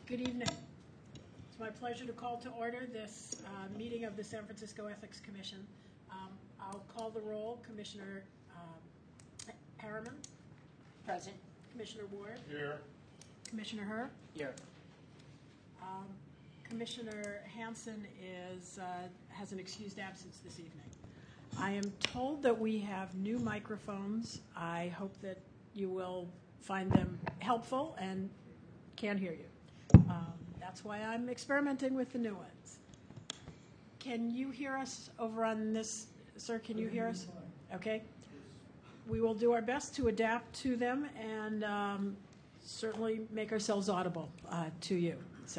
Good evening. It's my pleasure to call to order this meeting of the San Francisco Ethics Commission. I'll call the roll. Commissioner Harriman? Present. Commissioner Ward? Here. Commissioner Herr? Here. Commissioner Hansen has an excused absence this evening. I am told that we have new microphones. I hope that you will find them helpful and can hear you. That's why I'm experimenting with the new ones. Can you hear us over on this? Sir, can you hear us? Okay. We will do our best to adapt to them and certainly make ourselves audible to you. So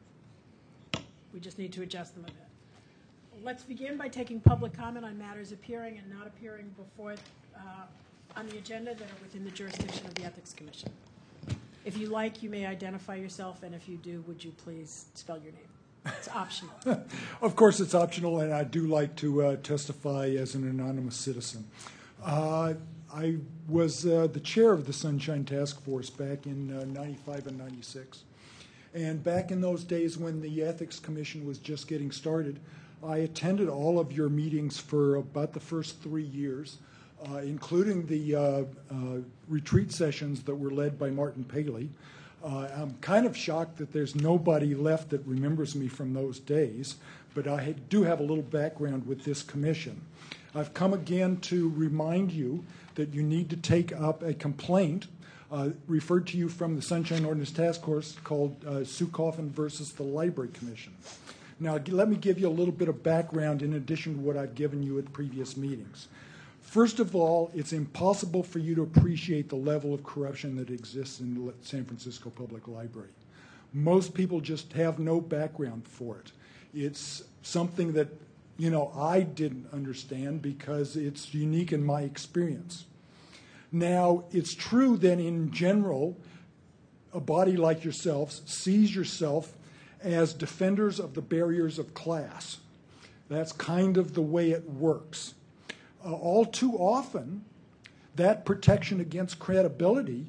we just need to adjust them a bit. Let's begin by taking public comment on matters appearing and not appearing before on the agenda that are within the jurisdiction of the Ethics Commission. If you like, you may identify yourself, and if you do, would you please spell your name? It's optional. Of course, it's optional, and I do like to testify as an anonymous citizen. I was the chair of the Sunshine Task Force back in 95 and 96. And back in those days when the Ethics Commission was just getting started, I attended all of your meetings for about the first 3 years, including the retreat sessions that were led by Martin Paley. I'm kind of shocked that there's nobody left that remembers me from those days, but I do have a little background with this commission. I've come again to remind you that you need to take up a complaint referred to you from the Sunshine Ordinance Task Force called Sue Coffin versus the Library Commission. Now, let me give you a little bit of background in addition to what I've given you at previous meetings. First of all, it's impossible for you to appreciate the level of corruption that exists in the San Francisco Public Library. Most people just have no background for it. It's something that, I didn't understand because it's unique in my experience. Now, it's true that in general, a body like yourselves sees yourself as defenders of the barriers of class. That's kind of the way it works. All too often, that protection against credibility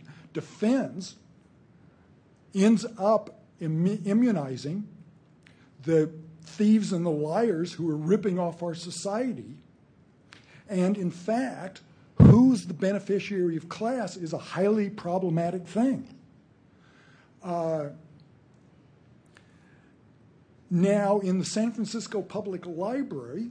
ends up immunizing the thieves and the liars who are ripping off our society. And in fact, who's the beneficiary of class is a highly problematic thing. Now, in the San Francisco Public Library,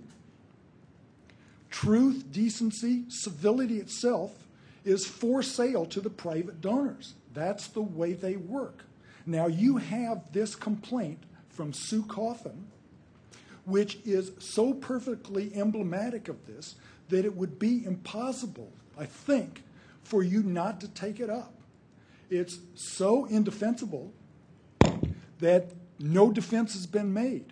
truth, decency, civility itself is for sale to the private donors. That's the way they work. Now, you have this complaint from Sue Coffin, which is so perfectly emblematic of this that it would be impossible, I think, for you not to take it up. It's so indefensible that no defense has been made.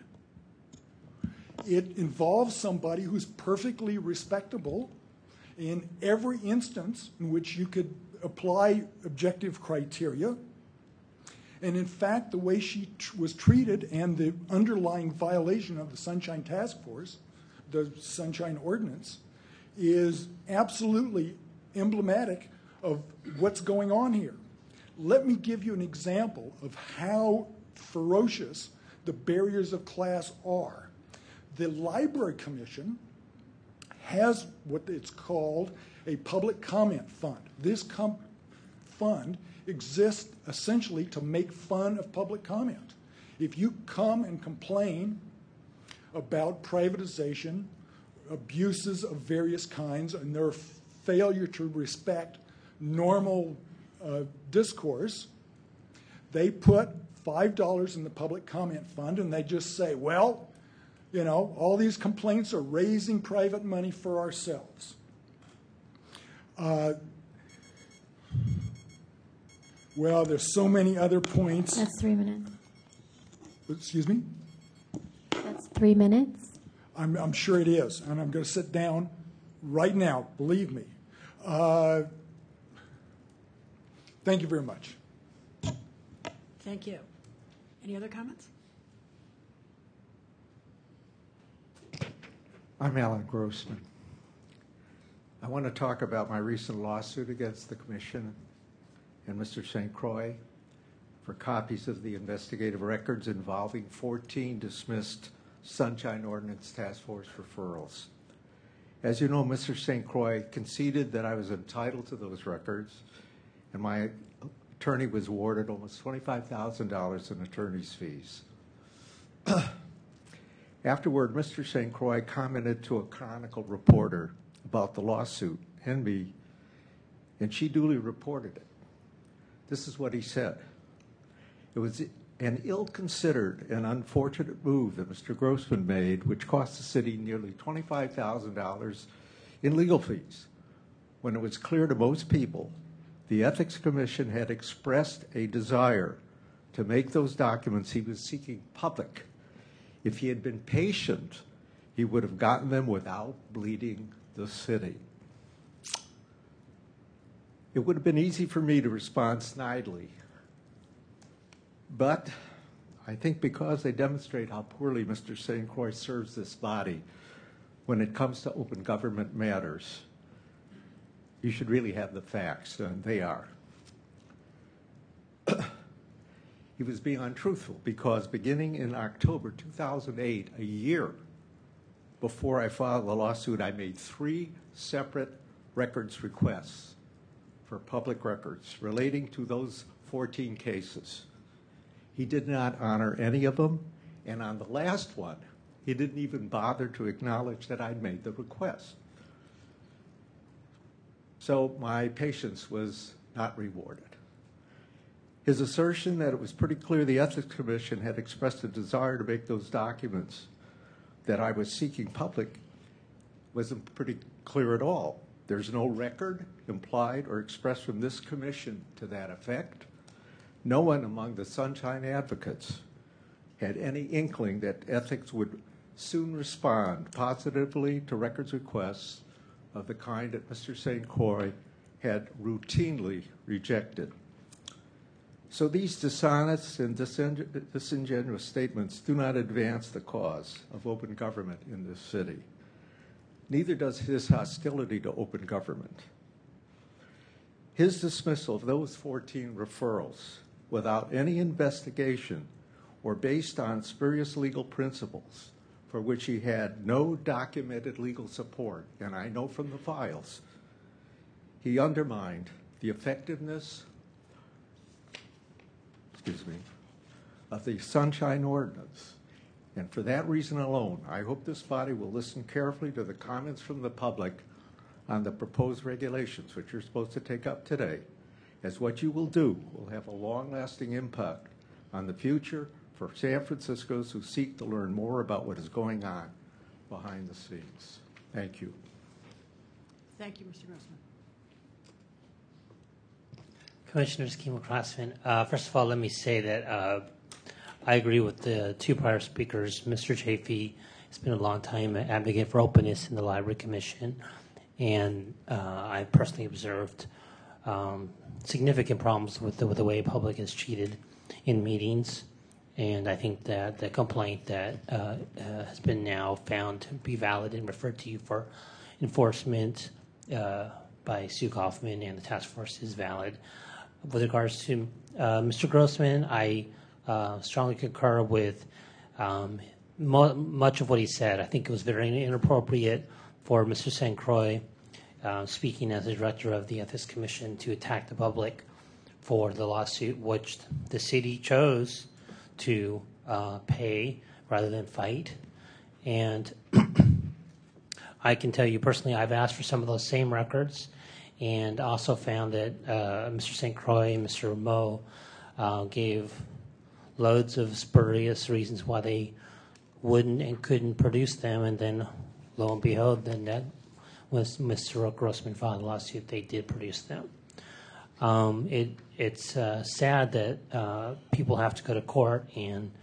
It involves somebody who's perfectly respectable in every instance in which you could apply objective criteria. And in fact, the way she was treated and the underlying violation of the Sunshine Task Force, the Sunshine Ordinance, is absolutely emblematic of what's going on here. Let me give you an example of how ferocious the barriers of class are. The Library Commission has what it's called a public comment fund. This fund exists essentially to make fun of public comment. If you come and complain about privatization, abuses of various kinds, and their failure to respect normal discourse, they put $5 in the public comment fund and they just say, well, all these complaints are raising private money for ourselves. Well, there's so many other points. That's 3 minutes. Excuse me? That's 3 minutes. I'm sure it is, and I'm going to sit down right now, believe me. Thank you very much. Thank you. Any other comments? I'm Alan Grossman. I want to talk about my recent lawsuit against the Commission and Mr. St. Croix. for copies of the investigative records involving 14 dismissed Sunshine Ordinance Task Force referrals. As you know, Mr. St. Croix conceded that I was entitled to those records, and my attorney was awarded almost $25,000 in attorney's fees. Afterward, Mr. St. Croix commented to a Chronicle reporter about the lawsuit and me, and she duly reported it. This is what he said. It was an ill-considered and unfortunate move that Mr. Grossman made, which cost the city nearly $25,000 in legal fees, when it was clear to most people the Ethics Commission had expressed a desire to make those documents he was seeking public. If he had been patient, he would have gotten them without bleeding the city. It would have been easy for me to respond snidely, but I think because they demonstrate how poorly Mr. St. Croix serves this body when it comes to open government matters, you should really have the facts, and they are. He was being untruthful because beginning in October 2008, a year before I filed the lawsuit, I made 3 separate records requests for public records relating to those 14 cases. He did not honor any of them, and on the last one, he didn't even bother to acknowledge that I'd made the request. So my patience was not rewarded. His assertion that it was pretty clear the Ethics Commission had expressed a desire to make those documents that I was seeking public wasn't pretty clear at all. There's no record implied or expressed from this commission to that effect. No one among the Sunshine advocates had any inkling that ethics would soon respond positively to records requests of the kind that Mr. St. Croix had routinely rejected. So these dishonest and disingenuous statements do not advance the cause of open government in this city. Neither does his hostility to open government. His dismissal of those 14 referrals without any investigation or based on spurious legal principles for which he had no documented legal support, and I know from the files, he undermined the effectiveness of the Sunshine Ordinance. And for that reason alone, I hope this body will listen carefully to the comments from the public on the proposed regulations, which you're supposed to take up today, as what you will do will have a long-lasting impact on the future for San Franciscans who seek to learn more about what is going on behind the scenes. Thank you. Thank you, Mr. Grossman. Commissioners Kimo-Crossman, first of all, let me say that I agree with the 2 prior speakers. Mr. Chafee has been a long time advocate for openness in the Library Commission, and I personally observed significant problems with the way public is treated in meetings, and I think that the complaint that has been now found to be valid and referred to you for enforcement by Sue Kaufman and the task force is valid. With regards to Mr. Grossman, I strongly concur with much of what he said. I think it was very inappropriate for Mr. St. Croix, speaking as the director of the Ethics Commission, to attack the public for the lawsuit, which the city chose to pay rather than fight. And I can tell you personally, I've asked for some of those same records, and also found that Mr. St. Croix and Mr. Rameau gave loads of spurious reasons why they wouldn't and couldn't produce them, and then lo and behold, then that was Mr. Grossman filed a lawsuit, they did produce them. It's sad that people have to go to court and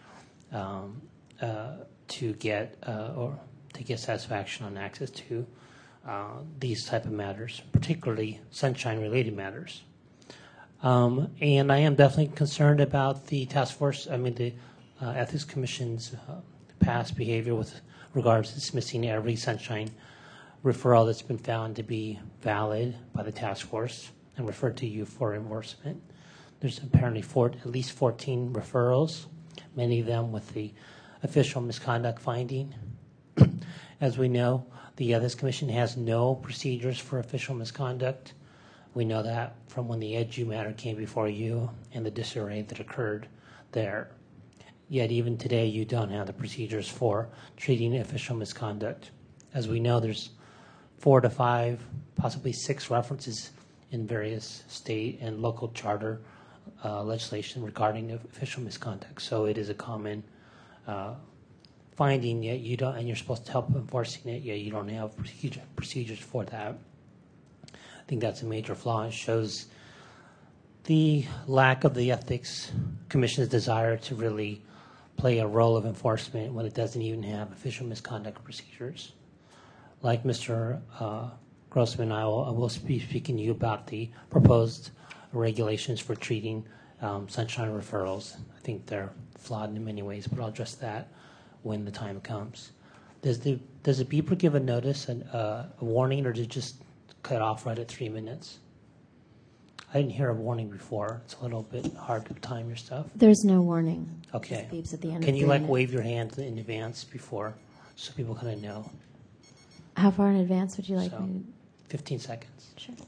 to get satisfaction on access to these type of matters, particularly sunshine-related matters. And I am definitely concerned about the task force, the Ethics Commission's past behavior with regards to dismissing every sunshine referral that's been found to be valid by the task force and referred to you for enforcement. There's apparently at least 14 referrals, many of them with the official misconduct finding. As we know, the Ethics Commission has no procedures for official misconduct. We know that from when the Edu matter came before you and the disarray that occurred there. Yet even today, you don't have the procedures for treating official misconduct. As we know, there's 4 to 5, possibly 6 references in various state and local charter legislation regarding official misconduct. So it is a common finding, yet you don't, and you're supposed to help enforcing it, yet you don't have procedures for that. I think that's a major flaw. It shows the lack of the Ethics Commission's desire to really play a role of enforcement when it doesn't even have official misconduct procedures. Like Mr. Grossman, I will be speaking to you about the proposed regulations for treating sunshine referrals. I think they're flawed in many ways, but I'll address that when the time comes. Does the beeper give a notice, a warning, or did it just cut off right at 3 minutes? I didn't hear a warning before. It's a little bit hard to time your stuff. There's no warning. Okay. It beeps at the end Can of you 3 minutes. wave your hand in advance before so people kind of know? How far in advance would you like So, me 15 seconds. to? Sure.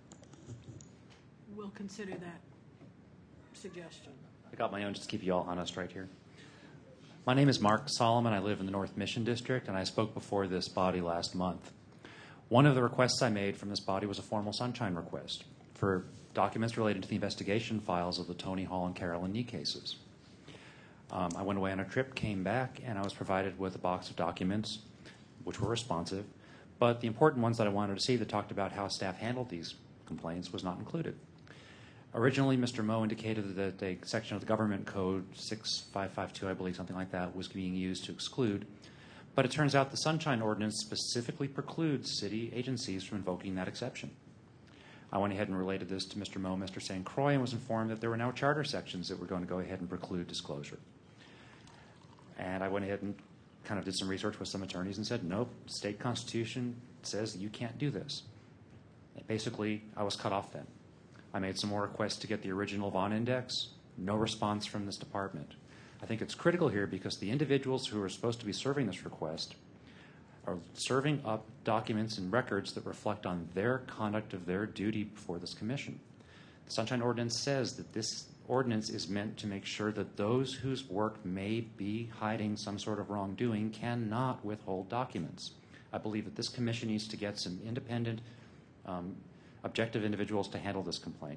We'll consider that suggestion. I got my own just to keep you all honest right here. My name is Mark Solomon. I live in the North Mission District, and I spoke before this body last month. One of the requests I made from this body was a formal sunshine request for documents related to the investigation files of the Tony Hall and Carolyn Nee cases. I went away on a trip, came back, and I was provided with a box of documents, which were responsive, but the important ones that I wanted to see that talked about how staff handled these complaints was not included. Originally, Mr. Moe indicated that a section of the government code, 6552, I believe, something like that, was being used to exclude. But it turns out the Sunshine Ordinance specifically precludes city agencies from invoking that exception. I went ahead and related this to Mr. Moe, Mr. St. Croix, and was informed that there were now charter sections that were going to go ahead and preclude disclosure. And I went ahead and kind of did some research with some attorneys and said, nope, state constitution says that you can't do this. And basically, I was cut off then. I made some more requests to get the original Vaughn Index. No response from this department. I think it's critical here because the individuals who are supposed to be serving this request are serving up documents and records that reflect on their conduct of their duty before this commission. The Sunshine Ordinance says that this ordinance is meant to make sure that those whose work may be hiding some sort of wrongdoing cannot withhold documents. I believe that this commission needs to get some independent objective individuals to handle this complaint.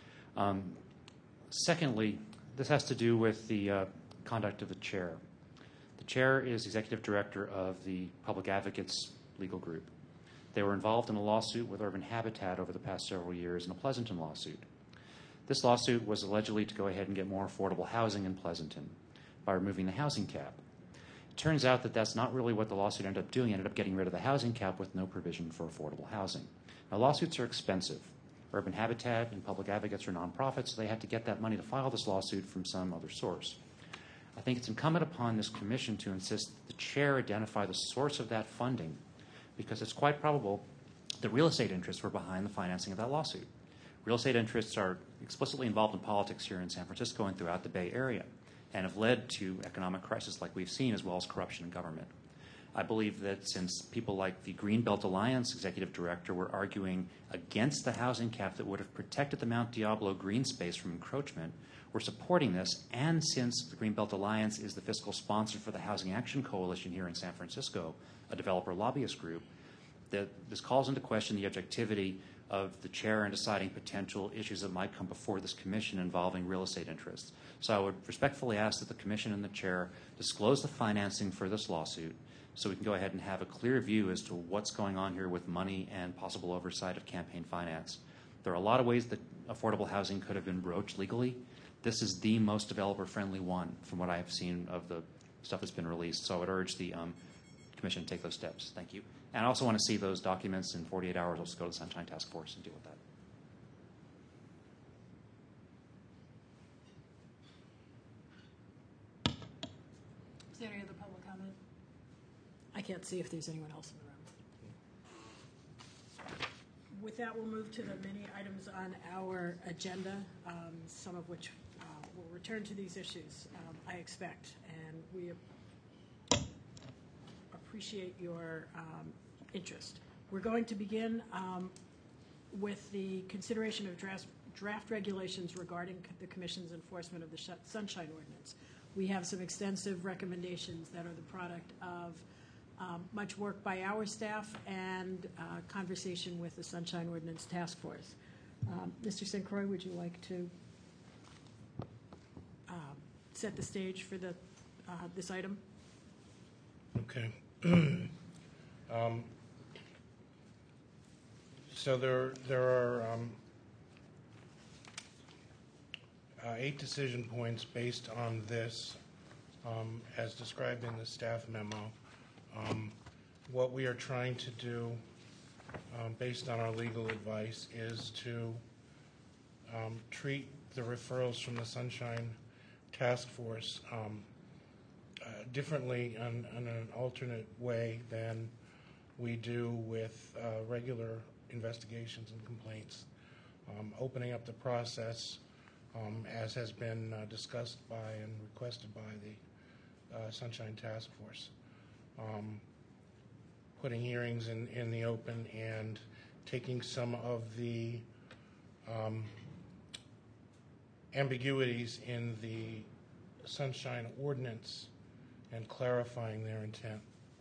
Secondly, this has to do with the conduct of the chair. The chair is executive director of the Public Advocates Legal Group. They were involved in a lawsuit with Urban Habitat over the past several years in a Pleasanton lawsuit. This lawsuit was allegedly to go ahead and get more affordable housing in Pleasanton by removing the housing cap. It turns out that that's not really what the lawsuit ended up doing. It ended up getting rid of the housing cap with no provision for affordable housing. Now, lawsuits are expensive. Urban Habitat and Public Advocates are nonprofits, so they had to get that money to file this lawsuit from some other source. I think it's incumbent upon this commission to insist that the chair identify the source of that funding, because it's quite probable that real estate interests were behind the financing of that lawsuit. Real estate interests are explicitly involved in politics here in San Francisco and throughout the Bay Area, and have led to economic crisis like we've seen, as well as corruption in government. I believe that since people like the Greenbelt Alliance executive director were arguing against the housing cap that would have protected the Mount Diablo green space from encroachment, we're supporting this, and since the Greenbelt Alliance is the fiscal sponsor for the Housing Action Coalition here in San Francisco, a developer lobbyist group, that this calls into question the objectivity of the chair in deciding potential issues that might come before this commission involving real estate interests. So I would respectfully ask that the commission and the chair disclose the financing for this lawsuit so we can go ahead and have a clear view as to what's going on here with money and possible oversight of campaign finance. There are a lot of ways that affordable housing could have been broached legally. This is the most developer-friendly one from what I have seen of the stuff that's been released. So I would urge the commission to take those steps. Thank you. And I also want to see those documents in 48 hours. I'll just go to the Sunshine Task Force and deal with that. Is there any other public comment? I can't see if there's anyone else in the room. With that, we'll move to the many items on our agenda, some of which will return to these issues, I expect. And we appreciate your interest. We're going to begin with the consideration of draft regulations regarding the Commission's enforcement of the Sunshine Ordinance. We have some extensive recommendations that are the product of much work by our staff and conversation with the Sunshine Ordinance Task Force. Mr. St. Croix, would you like to set the stage for this item? Okay. So there are 8 decision points based on this, as described in the staff memo. What we are trying to do, based on our legal advice, is to treat the referrals from the Sunshine Task Force differently in an alternate way than we do with regular investigations and complaints, opening up the process as has been discussed by and requested by the Sunshine Task Force. Putting hearings in the open and taking some of the ambiguities in the Sunshine Ordinance and clarifying their intent.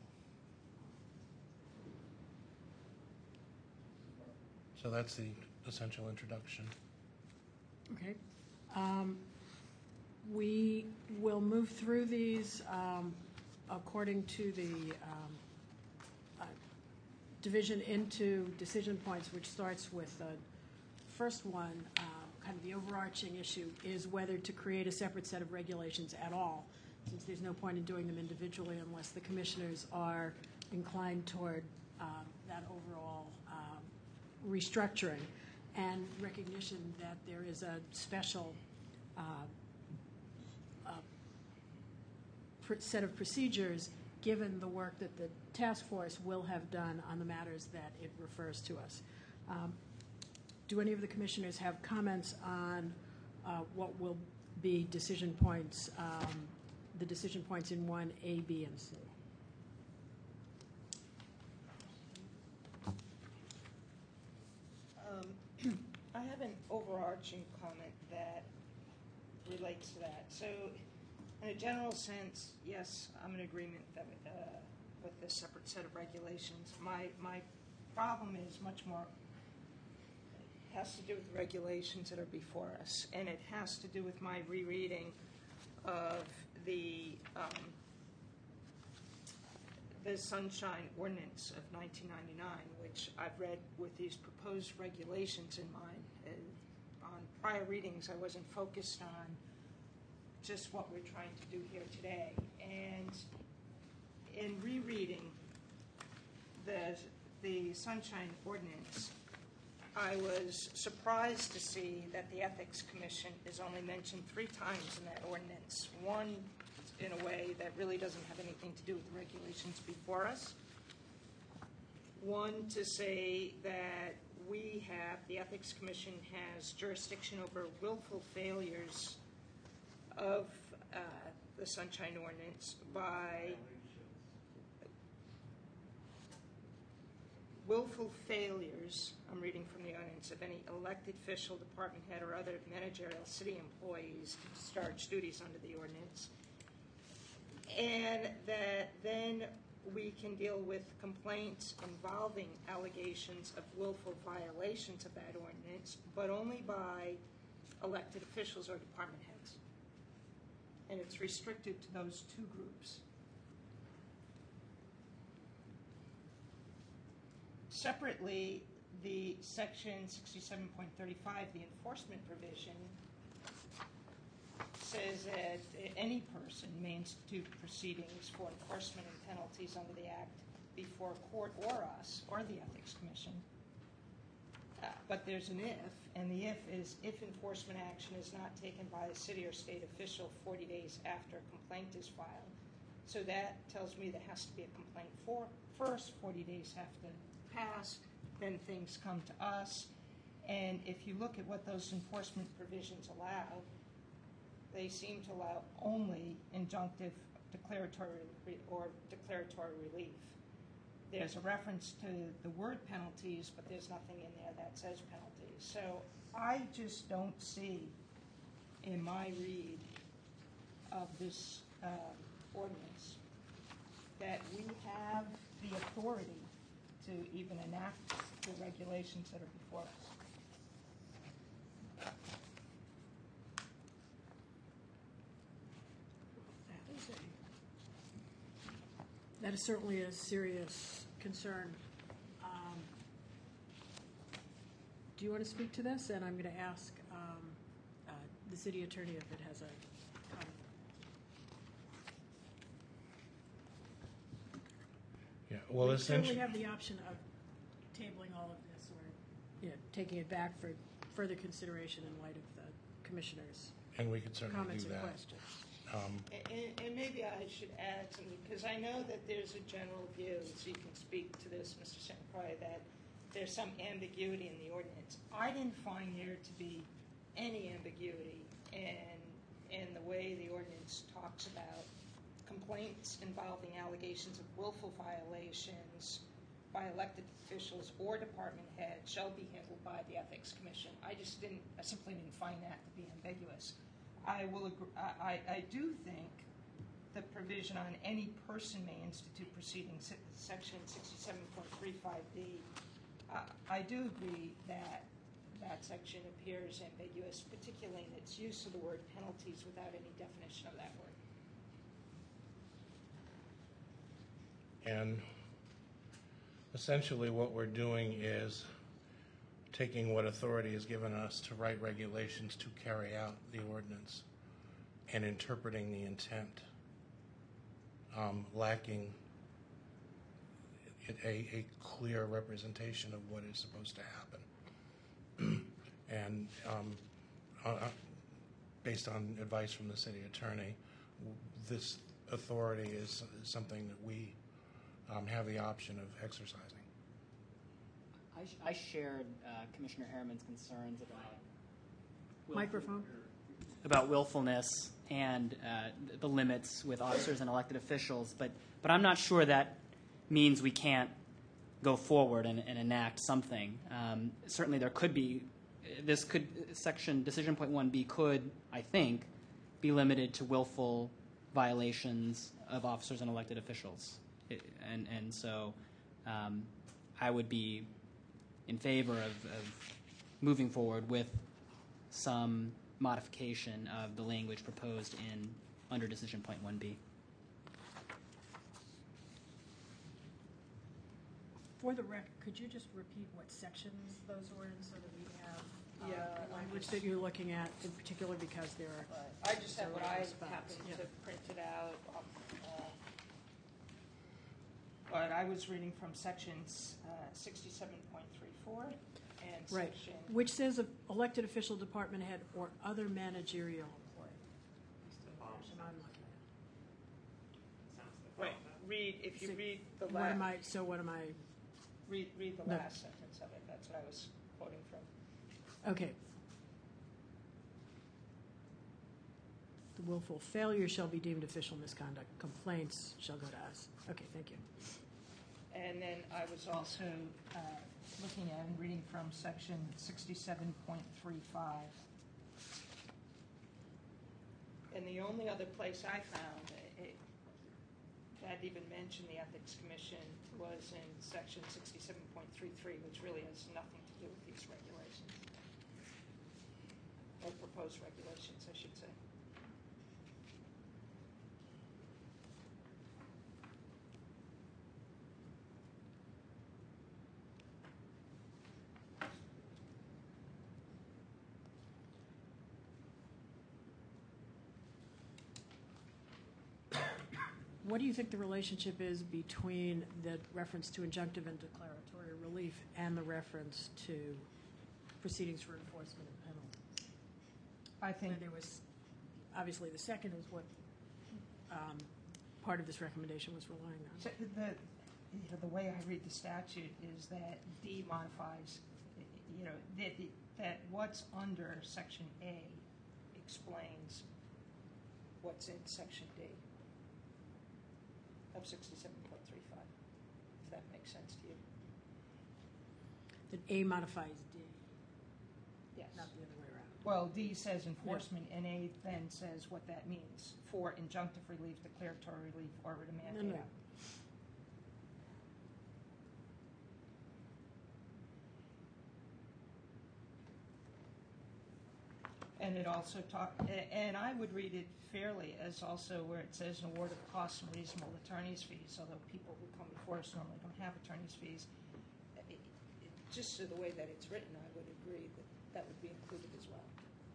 So that's the essential introduction. Okay. We will move through these according to the division into decision points, which starts with the first one. Kind of the overarching issue is whether to create a separate set of regulations at all, since there's no point in doing them individually unless the commissioners are inclined toward that overall restructuring and recognition that there is a special set of procedures given the work that the task force will have done on the matters that it refers to us. Do any of the commissioners have comments on what will be decision points, the decision points in 1A, B, and C? I have an overarching comment that relates to that. So, in a general sense, yes, I'm in agreement that with this separate set of regulations. My problem is much more, it has to do with the regulations that are before us, and it has to do with my rereading of the Sunshine Ordinance of 1999, which I've read with these proposed regulations in mind. On prior readings, I wasn't focused on just what we're trying to do here today. And in rereading the Sunshine Ordinance, I was surprised to see that the Ethics Commission is only mentioned 3 times in that ordinance. One, in a way that really doesn't have anything to do with the regulations before us. One, to say that the Ethics Commission has jurisdiction over willful failures of the Sunshine Ordinance by willful failures, I'm reading from the ordinance, of any elected official, department head, or other managerial city employees to discharge duties under the ordinance. And that then we can deal with complaints involving allegations of willful violations of that ordinance, but only by elected officials or department heads. And it's restricted to those 2 groups. Separately, the section 67.35, the enforcement provision, says that any person may institute proceedings for enforcement and penalties under the Act before a court or us or the Ethics Commission. But there's an if, and the if is if enforcement action is not taken by a city or state official 40 days after a complaint is filed. So that tells me there has to be a complaint first, 40 days have to pass, then things come to us. And if you look at what those enforcement provisions allow, they seem to allow only injunctive declaratory relief. There's a reference to the word penalties, but there's nothing in there that says penalties. So I just don't see in my read of this ordinance that we have the authority to even enact the regulations that are before us. That is certainly a serious concern. Do you want to speak to this? And I'm going to ask the city attorney if it has a comment. Yeah, well, We essentially, certainly have the option of tabling all of this or taking it back for further consideration in light of the commissioner's and we could certainly comments do and that. questions. And maybe I should add something, because I know that there's a general view, so you can speak to this, Mr. St. Croix, that there's some ambiguity in the ordinance. I didn't find there to be any ambiguity in the way the ordinance talks about complaints involving allegations of willful violations by elected officials or department heads shall be handled by the Ethics Commission. I simply didn't find that to be ambiguous. I will agree, I do think the provision on any person may institute proceedings, section 67.35D, I do agree that that section appears ambiguous, particularly in its use of the word penalties without any definition of that word. And essentially what we're doing is taking what authority is given us to write regulations to carry out the ordinance and interpreting the intent, lacking a clear representation of what is supposed to happen. And based on advice from the city attorney, this authority is something that we have the option of exercising. I shared Commissioner Harriman's concerns about willfulness and the limits with officers and elected officials, but I'm not sure that means we can't go forward and enact something. Certainly there could be, section decision point 1B could, I think, be limited to willful violations of officers and elected officials. And so I would be in favor of moving forward with some modification of the language proposed under decision point 1B. For the record, could you just repeat what sections those were in so that we have the language that you're looking at in particular, because there are. I just have what I spots. happened Yeah. to print it out. But I was reading from sections 67.34 and Right, section. which says of elected official, department head, or other managerial employee. That's the version I'm looking at. Right. If you So read the What am last, I, read the No. last sentence of it. That's what I was quoting from. okay. The willful failure shall be deemed official misconduct. Complaints shall go to us. Okay, thank you. And then I was also looking at and reading from section 67.35. And the only other place I found that even mentioned the Ethics Commission was in section 67.33, which really has nothing to do with these regulations. Or proposed regulations, I should say. What do you think the relationship is between the reference to injunctive and declaratory relief and the reference to proceedings for enforcement of penalties? I think There was, obviously, the second is what part of this recommendation was relying on. so the way I read the statute is that D modifies, that what's under Section A explains what's in Section D of 67.35, if that makes sense to you. That A modifies D, Yes. not the other way around. Well, D says enforcement, and A then says what that means for injunctive relief, declaratory relief, or writ of mandate. No. And it also and I would read it fairly as also where it says an award of costs and reasonable attorney's fees, although people who come before us normally don't have attorney's fees. Just to the way that it's written, I would agree that that would be included as well.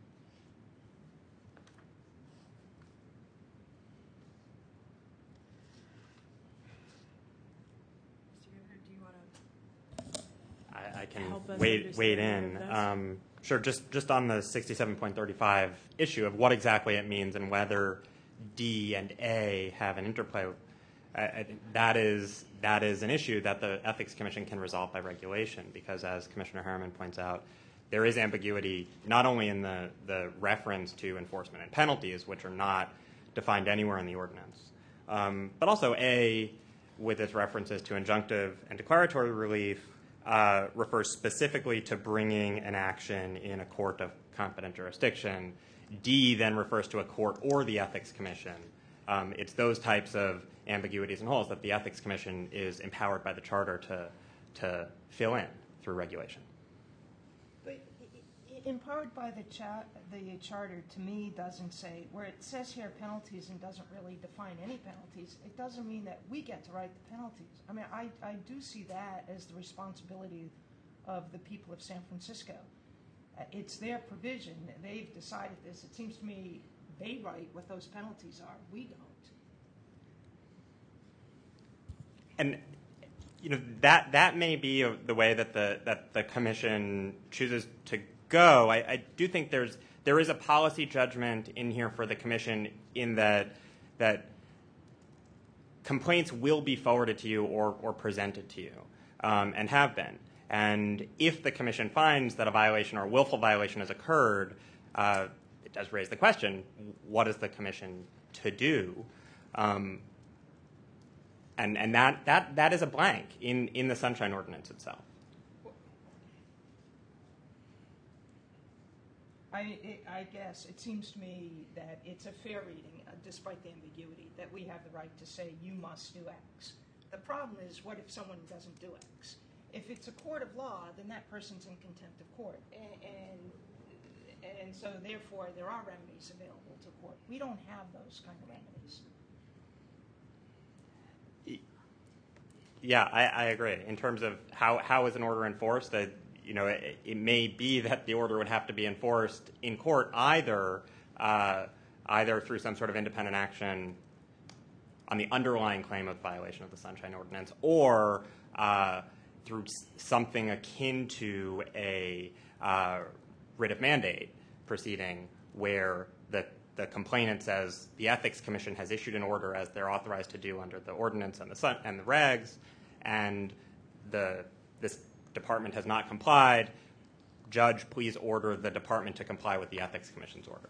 Mr. Gibner, do you want to? I can Help us wade understand in. this? Sure, just on the 67.35 issue of what exactly it means and whether D and A have an interplay, that is an issue that the Ethics Commission can resolve by regulation, because as Commissioner Harriman points out, there is ambiguity not only in the reference to enforcement and penalties, which are not defined anywhere in the ordinance, but also A, with its references to injunctive and declaratory relief, refers specifically to bringing an action in a court of competent jurisdiction. D then refers to a court or the Ethics Commission. It's those types of ambiguities and holes that the Ethics Commission is empowered by the Charter to fill in through regulation. But empowered by the Charter, to me, doesn't say, where it says here penalties and doesn't really define any penalties, it doesn't mean that we get to write the penalties. I mean, I do see that as the responsibility of the people of San Francisco. It's their provision. They've decided this. It seems to me they write what those penalties are. We don't. And that may be the way that the Commission chooses to go. I do think there is a policy judgment in here for the Commission in that complaints will be forwarded to you or presented to you, and have been. And if the Commission finds that a violation or a willful violation has occurred, it does raise the question, what is the Commission to do? And that is a blank in the Sunshine Ordinance itself. I guess it seems to me that it's a fair reading, despite the ambiguity, that we have the right to say you must do X. The problem is, what if someone doesn't do X? If it's a court of law, then that person's in contempt of court, and so therefore there are remedies available to court. We don't have those kind of remedies. Yeah, I agree. In terms of how is an order enforced, that it may be that the order would have to be enforced in court either through some sort of independent action on the underlying claim of violation of the Sunshine Ordinance, or through something akin to a writ of mandate proceeding where the complainant says the Ethics Commission has issued an order as they're authorized to do under the ordinance and the regs, and this department has not complied. Judge, please order the department to comply with the Ethics Commission's order.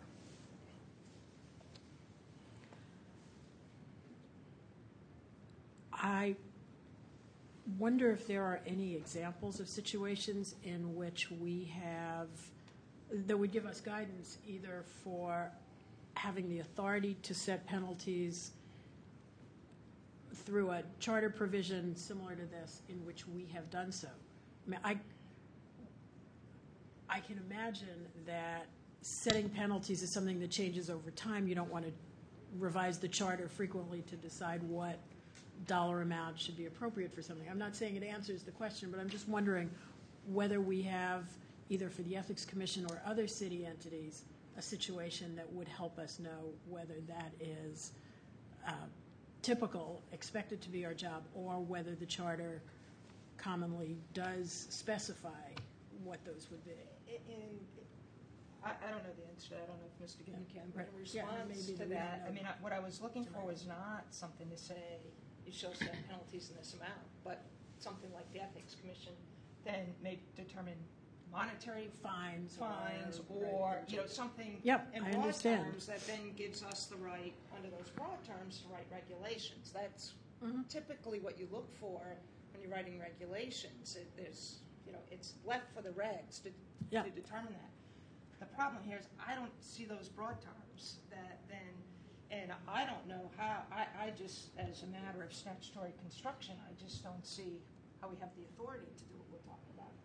I wonder if there are any examples of situations in which we have, that would give us guidance either for having the authority to set penalties through a charter provision similar to this in which we have done so. I mean, I can imagine that setting penalties is something that changes over time. You don't want to revise the charter frequently to decide what dollar amount should be appropriate for something. I'm not saying it answers the question, but I'm just wondering whether we have, either for the Ethics Commission or other city entities, a situation that would help us know whether that is typical, expected to be our job, or whether the charter commonly does specify what those would be. I don't know the answer to that. I don't know if Mr. Gibbon can, but in Yeah, response maybe to we that, don't I mean, know. what I was looking for was not something to say, you shall set penalties in this amount. But something like the Ethics Commission then may determine monetary Fines or something Yep, in I broad understand. terms that then gives us the right, under those broad terms, to write regulations. That's typically what you look for when you're writing regulations. It's left for the regs to determine that. The problem here is I don't see those broad terms that then, and I don't know how, I just, as a matter of statutory construction, I just don't see how we have the authority to do what we're talking about.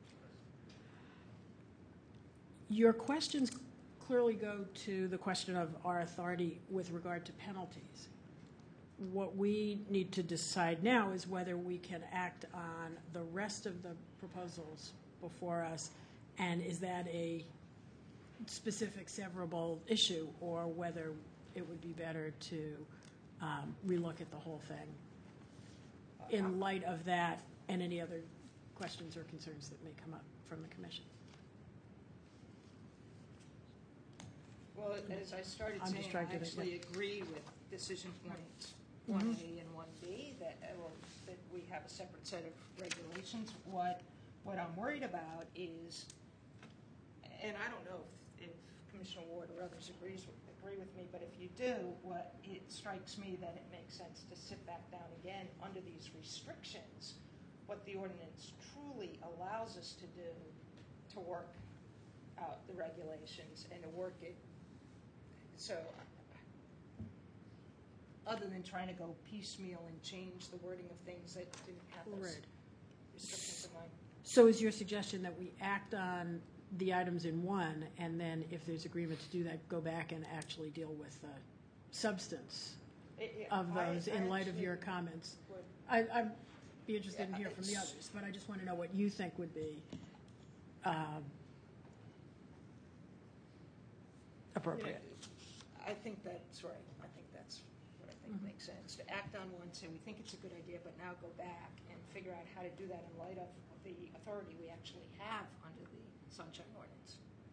Your questions clearly go to the question of our authority with regard to penalties. What we need to decide now is whether we can act on the rest of the proposals before us, and is that a specific severable issue, or whether it would be better to relook at the whole thing in light of that and any other questions or concerns that may come up from the Commission. Well, as I started I'm saying, I distracted, actually yeah. agree with decision points 1A and 1B that we have a separate set of regulations. What I'm worried about is, and I don't know if Commissioner Ward or others agree with me, but if you do, it strikes me that it makes sense to sit back down again under these restrictions, what the ordinance truly allows us to do to work out the regulations and to work it. So, other than trying to go piecemeal and change the wording of things that didn't have those restrictions in mind. So is your suggestion that we act on the items in one, and then if there's agreement to do that, go back and actually deal with the substance of those in light of your comments? I'd be interested in hearing from the others, but I just want to know what you think would be appropriate. I think that's right. I think that's what I think makes sense. To act on one, say we think it's a good idea, but now go back and figure out how to do that in light of the authority we actually have under the Sunshine Ordinance.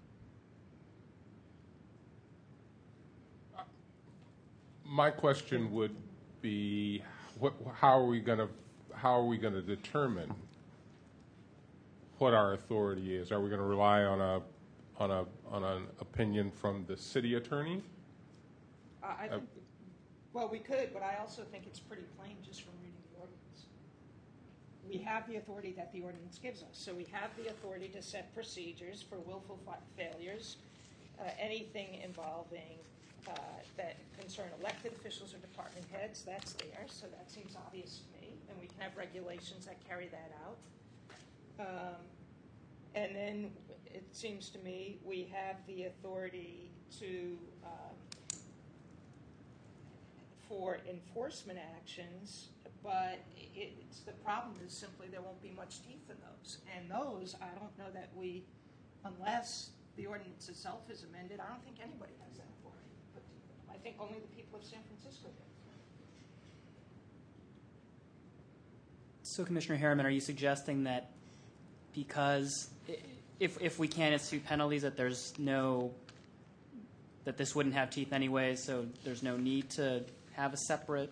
My question would be, how are we going to determine what our authority is? Are we going to rely on an opinion from the city attorney? I think, well, we could, but I also think it's pretty plain just from reading the ordinance. We have the authority that the ordinance gives us. So we have the authority to set procedures for willful failures, anything involving that concern elected officials or department heads, that's there. So that seems obvious to me. And we can have regulations that carry that out. And then it seems to me we have the authority to for enforcement actions, but the problem is simply there won't be much teeth in those. And those, I don't know that we, unless the ordinance itself is amended, I don't think anybody has that authority. But I think only the people of San Francisco do. So, Commissioner Harriman, are you suggesting that because if we can't institute penalties, that that this wouldn't have teeth anyway, so there's no need to have a separate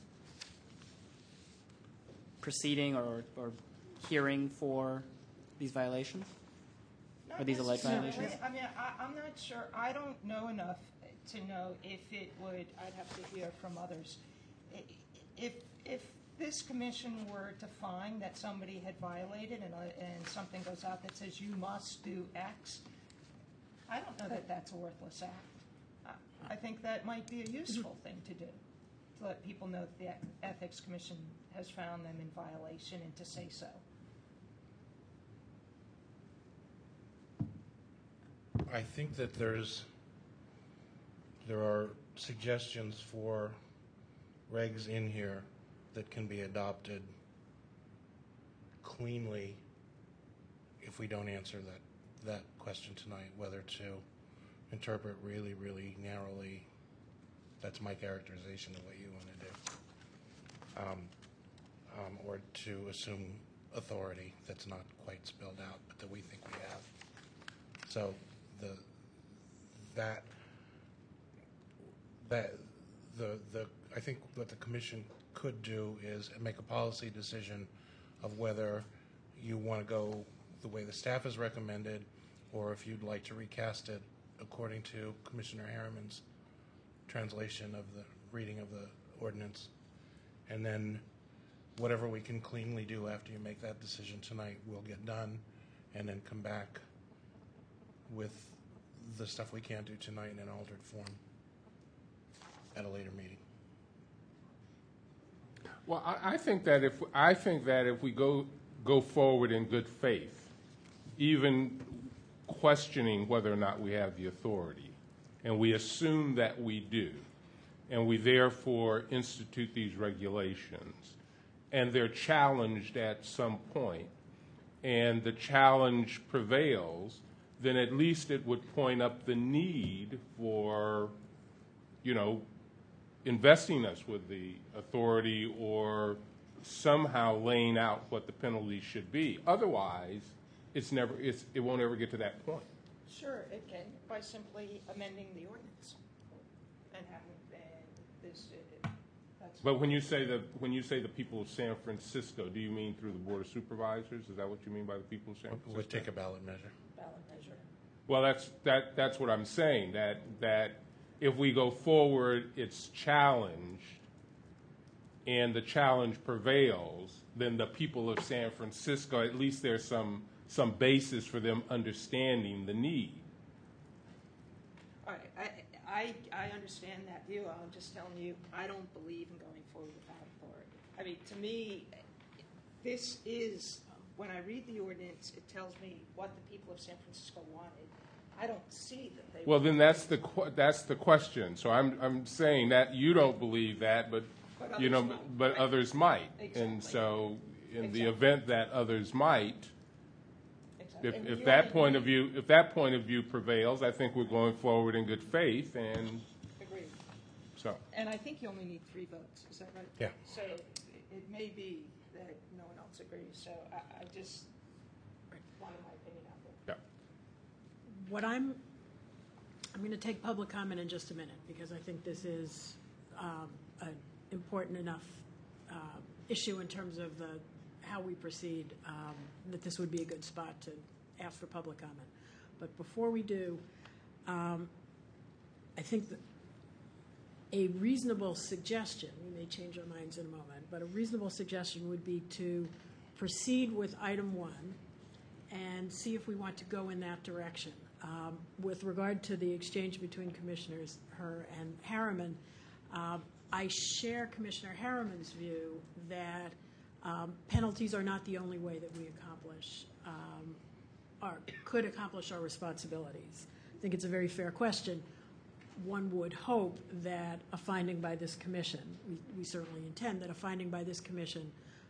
proceeding or hearing for these violations? Not or these alleged necessarily. violations? I mean, I'm not sure. I don't know enough to know if it would. I'd have to hear from others. If this commission were to find that somebody had violated and something goes out that says you must do X, I don't know that that's a worthless act. I think that might be a useful thing to do, to let people know that the Ethics Commission has found them in violation and to say so. I think that there are suggestions for regs in here that can be adopted cleanly if we don't answer that question tonight, whether to interpret really, really narrowly. That's my characterization of what you want to do. Or to assume authority that's not quite spelled out, but that we think we have. So I think what the commission could do is make a policy decision of whether you want to go the way the staff has recommended, or if you'd like to recast it according to Commissioner Harriman's translation of the reading of the ordinance. And then whatever we can cleanly do after you make that decision tonight will get done, and then come back with the stuff we can't do tonight in an altered form at a later meeting. Well, I think that if we go forward in good faith, even questioning whether or not we have the authority, and we assume that we do, and we therefore institute these regulations, and they're challenged at some point, and the challenge prevails, then at least it would point up the need for, investing us with the authority or somehow laying out what the penalty should be. Otherwise, it won't ever get to that point. Sure, it can, by simply amending the ordinance and having this. But when you say the people of San Francisco, do you mean through the Board of Supervisors? Is that what you mean by the people of San Francisco? We'll take a ballot measure. Well, that's what I'm saying. That if we go forward, it's challenged, and the challenge prevails, then the people of San Francisco, at least there's some basis for them understanding the need. All right, I understand that view. I'm just telling you, I don't believe in going forward without authority. I mean, to me, this is, when I read the ordinance, it tells me what the people of San Francisco wanted. I don't see that they. Well, then that's the question. So I'm saying that you don't believe that, but others might. Exactly. And so, in the event that others might, exactly. if that point of view prevails, I think we're going forward in good faith. And agreed. So. And I think you only need 3 votes. Is that right? Yeah. So it may be that no one else agrees. So I just wanted my opinion out there. Yeah. What I'm going to take public comment in just a minute, because I think this is an important enough issue in terms of how we proceed, that this would be a good spot to ask for public comment. But before we do, I think that a reasonable suggestion, we may change our minds in a moment, but a reasonable suggestion would be to proceed with item 1 and see if we want to go in that direction. With regard to the exchange between Commissioners Herr and Harriman, I share Commissioner Harriman's view that penalties are not the only way that we could accomplish our responsibilities. I think it's a very fair question. One would hope that a finding by this commission, we certainly intend that a finding by this commission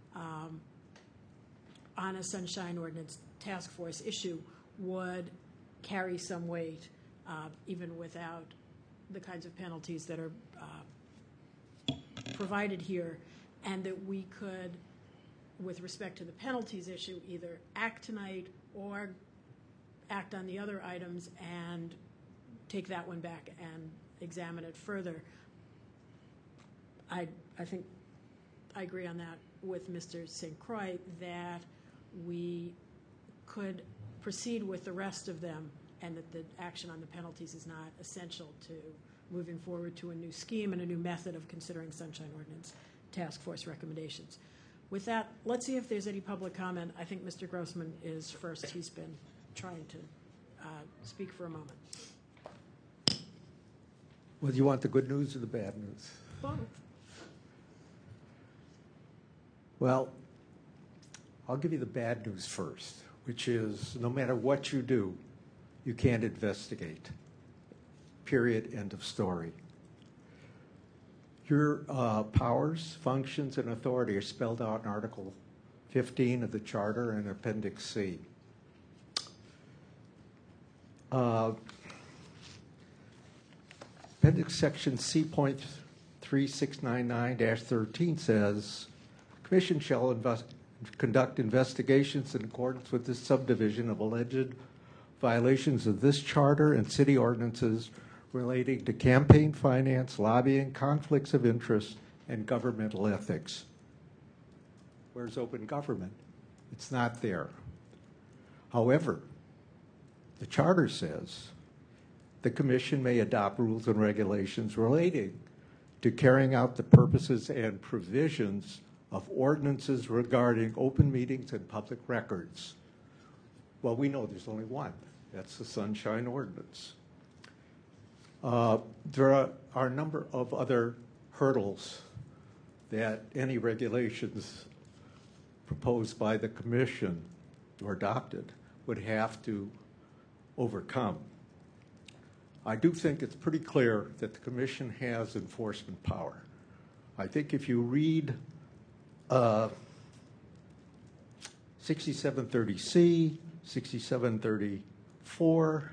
on a Sunshine Ordinance Task Force issue would carry some weight, even without the kinds of penalties that are provided here, and that we could, with respect to the penalties issue, either act tonight or act on the other items and take that one back and examine it further. I think I agree on that with Mr. St. Croix, that we could proceed with the rest of them, and that the action on the penalties is not essential to moving forward to a new scheme and a new method of considering Sunshine Ordinance Task Force recommendations. With that, let's see if there's any public comment. I think Mr. Grossman is first. He's been trying to speak for a moment. Well, do you want the good news or the bad news? Both. Well, I'll give you the bad news first, which is no matter what you do, you can't investigate. Period. End of story. Your powers, functions, and authority are spelled out in Article 15 of the Charter and Appendix C. Appendix Section C.3699-13 says, Commission shall conduct investigations in accordance with this subdivision of alleged violations of this charter and city ordinances relating to campaign finance, lobbying, conflicts of interest, and governmental ethics. Where's open government? It's not there. However, the charter says the commission may adopt rules and regulations relating to carrying out the purposes and provisions of ordinances regarding open meetings and public records. Well, we know there's only one. That's the Sunshine Ordinance. There are a number of other hurdles that any regulations proposed by the commission or adopted would have to overcome. I do think it's pretty clear that the commission has enforcement power. I think if you read 6730C, 6734,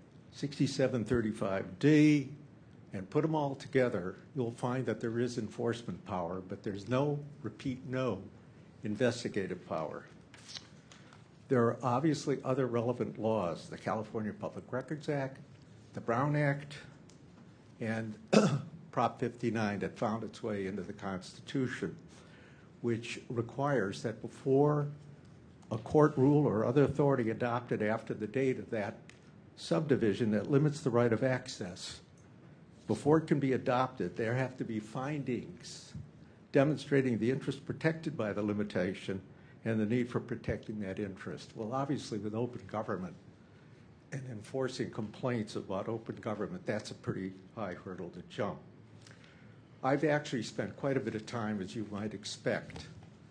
6735D, and put them all together, you'll find that there is enforcement power, but there's no, repeat, no investigative power. There are obviously other relevant laws, the California Public Records Act, the Brown Act, and Prop 59 that found its way into the Constitution, which requires that before a court rule or other authority adopted after the date of that subdivision that limits the right of access, before it can be adopted, there have to be findings demonstrating the interest protected by the limitation and the need for protecting that interest. Well, obviously, with open government and enforcing complaints about open government, that's a pretty high hurdle to jump. I've actually spent quite a bit of time, as you might expect,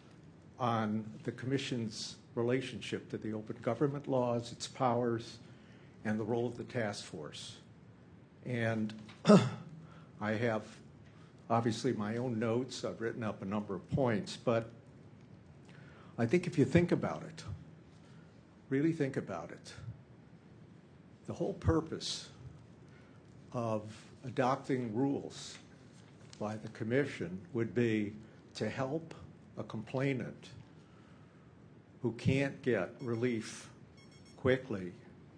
on the Commission's relationship to the open government laws, its powers, and the role of the task force. And I have obviously my own notes. I've written up a number of points, but I think if you think about it, really think about it, the whole purpose of adopting rules by the commission would be to help a complainant who can't get relief quickly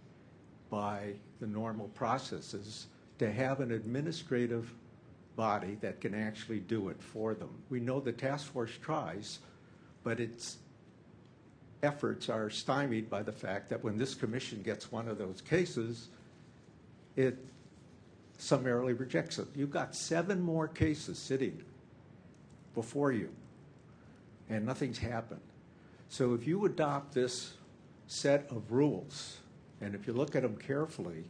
by the normal processes to have an administrative body that can actually do it for them. We know the task force tries, but its efforts are stymied by the fact that when this commission gets one of those cases, it summarily rejects it. You've got 7 more cases sitting before you, and nothing's happened. So if you adopt this set of rules, and if you look at them carefully,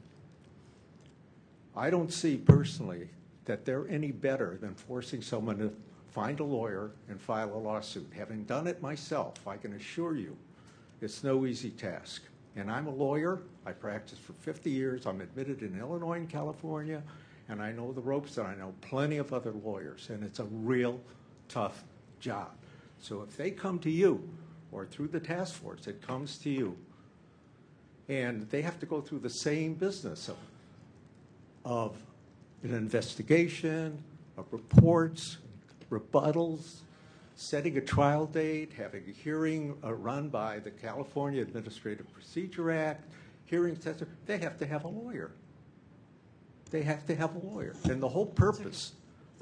I don't see personally that they're any better than forcing someone to find a lawyer and file a lawsuit. Having done it myself, I can assure you it's no easy task. And I'm a lawyer. I practiced for 50 years. I'm admitted in Illinois and California, and I know the ropes, and I know plenty of other lawyers, and it's a real tough job. So if they come to you, or through the task force, it comes to you, and they have to go through the same business of an investigation, of reports, rebuttals, setting a trial date, having a hearing run by the California Administrative Procedure Act, hearings, they have to have a lawyer. They have to have a lawyer. And the whole purpose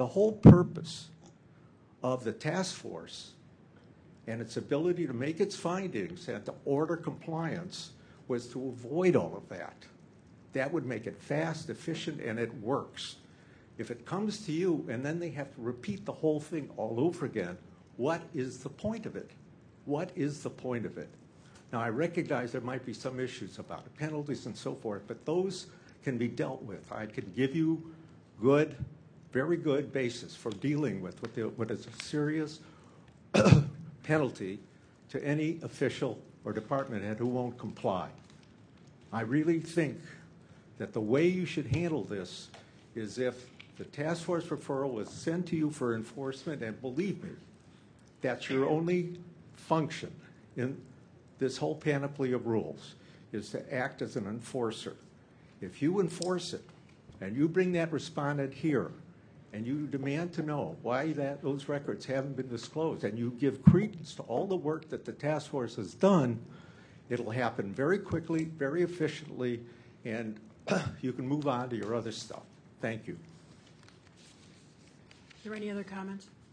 of the task force and its ability to make its findings and to order compliance was to avoid all of that. That would make it fast, efficient, and it works. If it comes to you and then they have to repeat the whole thing all over again, what is the point of it? What is the point of it? Now, I recognize there might be some issues about it, penalties and so forth, but those can be dealt with. I can give you good, very good basis for dealing with what is a serious penalty to any official or department head who won't comply. I really think that the way you should handle this is if the task force referral is sent to you for enforcement, and believe me, that's your only function in this whole panoply of rules, is to act as an enforcer. If you enforce it and you bring that respondent here and you demand to know why those records haven't been disclosed, and you give credence to all the work that the task force has done, it'll happen very quickly, very efficiently, and you can move on to your other stuff. Thank you. Is there any other comments?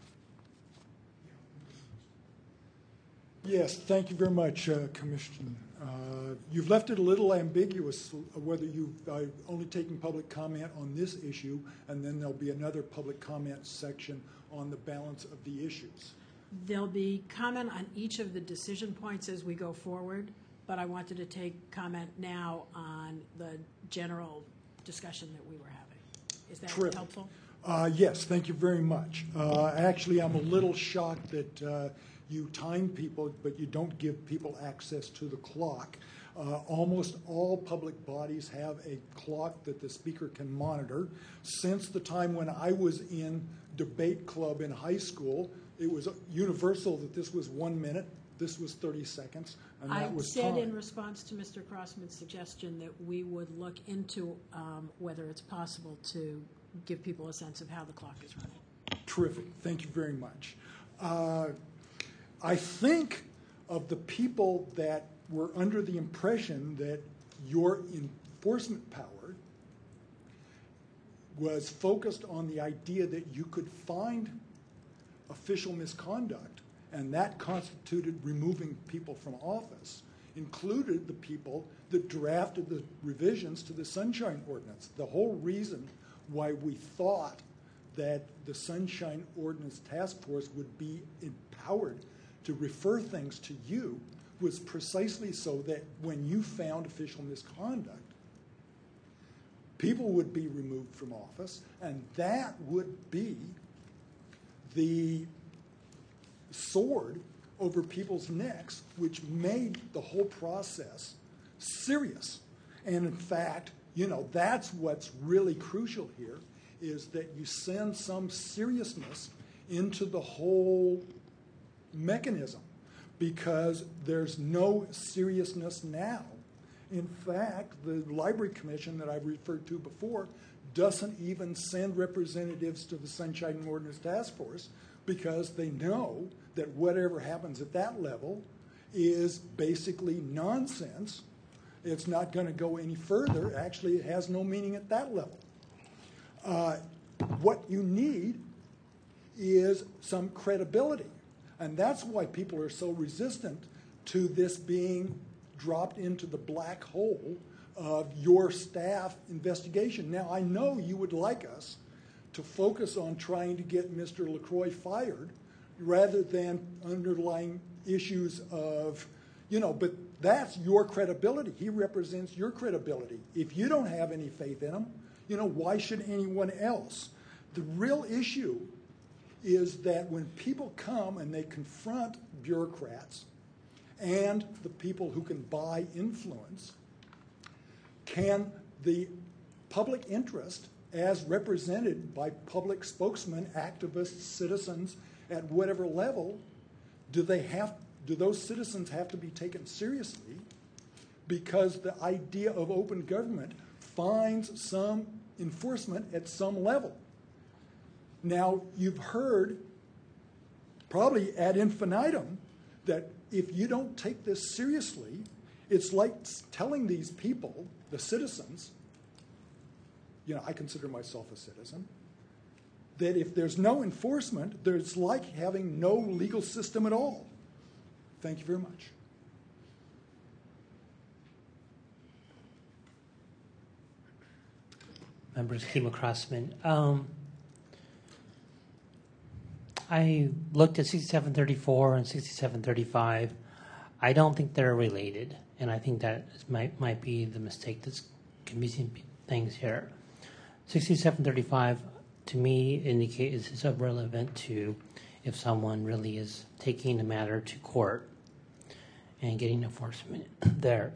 Yes, thank you very much, Commissioner. You've left it a little ambiguous whether you've only taken public comment on this issue, and then there'll be another public comment section on the balance of the issues. There'll be comment on each of the decision points as we go forward, but I wanted to take comment now on the general discussion that we were having. Is that Terrific. helpful? Yes, thank you very much. Actually, I'm a little shocked that you time people, but you don't give people access to the clock. Almost all public bodies have a clock that the speaker can monitor. Since the time when I was in debate club in high school, it was universal that this was 1 minute, this was 30 seconds, and that was time. I said in response to Mr. Crossman's suggestion that we would look into whether it's possible to give people a sense of how the clock is running. Terrific. Thank you very much. I think of the people that were under the impression that your enforcement power was focused on the idea that you could find official misconduct, and that constituted removing people from office, included the people that drafted the revisions to the Sunshine Ordinance. The whole reason why we thought that the Sunshine Ordinance Task Force would be empowered to refer things to you was precisely so that when you found official misconduct, people would be removed from office, and that would be the sword over people's necks, which made the whole process serious. And in fact, that's what's really crucial here, is that you send some seriousness into the whole mechanism, because there's no seriousness now. In fact, the Library Commission that I referred to before doesn't even send representatives to the Sunshine Ordinance Task Force because they know that whatever happens at that level is basically nonsense. It's not going to go any further. Actually, it has no meaning at that level. What you need is some credibility. And that's why people are so resistant to this being dropped into the black hole of your staff investigation. Now, I know you would like us to focus on trying to get Mr. LaCroix fired rather than underlying issues of, but that's your credibility. He represents your credibility. If you don't have any faith in him, why should anyone else? The real issue is that when people come and they confront bureaucrats and the people who can buy influence, can the public interest, as represented by public spokesmen, activists, citizens at whatever level, do those citizens have to be taken seriously because the idea of open government finds some enforcement at some level? Now, you've heard, probably ad infinitum, that if you don't take this seriously, it's like telling these people, the citizens, I consider myself a citizen, that if there's no enforcement, it's like having no legal system at all. Thank you very much. Members Kima Crossman. I looked at 6734 and 6735. I don't think they're related, and I think that might be the mistake that's confusing things here. 6735, to me, indicates it's irrelevant to if someone really is taking a matter to court and getting enforcement there.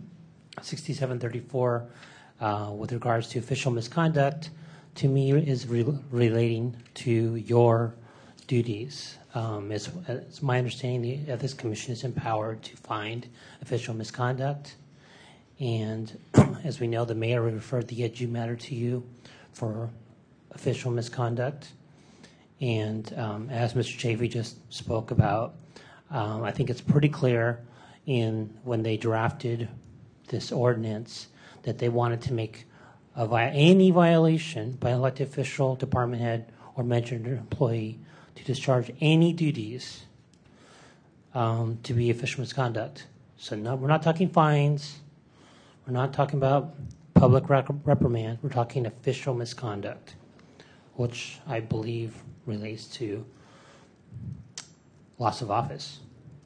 6734, with regards to official misconduct, to me is relating to your duties. It's my understanding the Ethics Commission is empowered to find official misconduct. And as we know, the mayor referred the EDU matter to you for official misconduct. And as Mr. Chafee just spoke about, I think it's pretty clear when they drafted this ordinance that they wanted to make any violation by an elected official, department head, or mentioned employee to discharge any duties to be official misconduct. So no, we're not talking fines. We're not talking about public reprimand. We're talking official misconduct, which I believe relates to loss of office.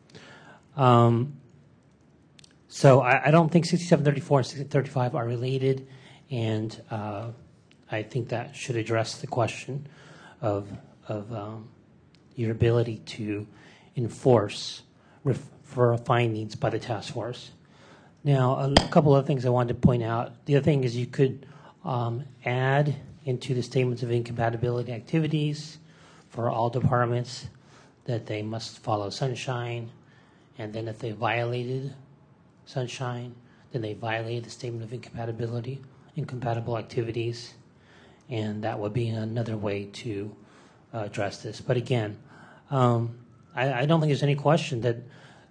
So I don't think 6734 and 6735 are related, and I think that should address the question of your ability to enforce for findings by the task force. Now, a couple of things I wanted to point out. The other thing is you could add into the statements of incompatibility activities for all departments that they must follow sunshine, and then if they violated sunshine, then they violated the statement of incompatible activities, and that would be another way to address this. But again, I don't think there's any question that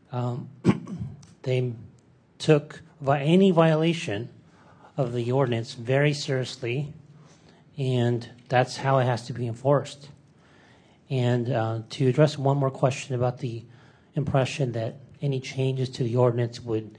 they took any violation of the ordinance very seriously, and that's how it has to be enforced. And to address one more question about the impression that any changes to the ordinance would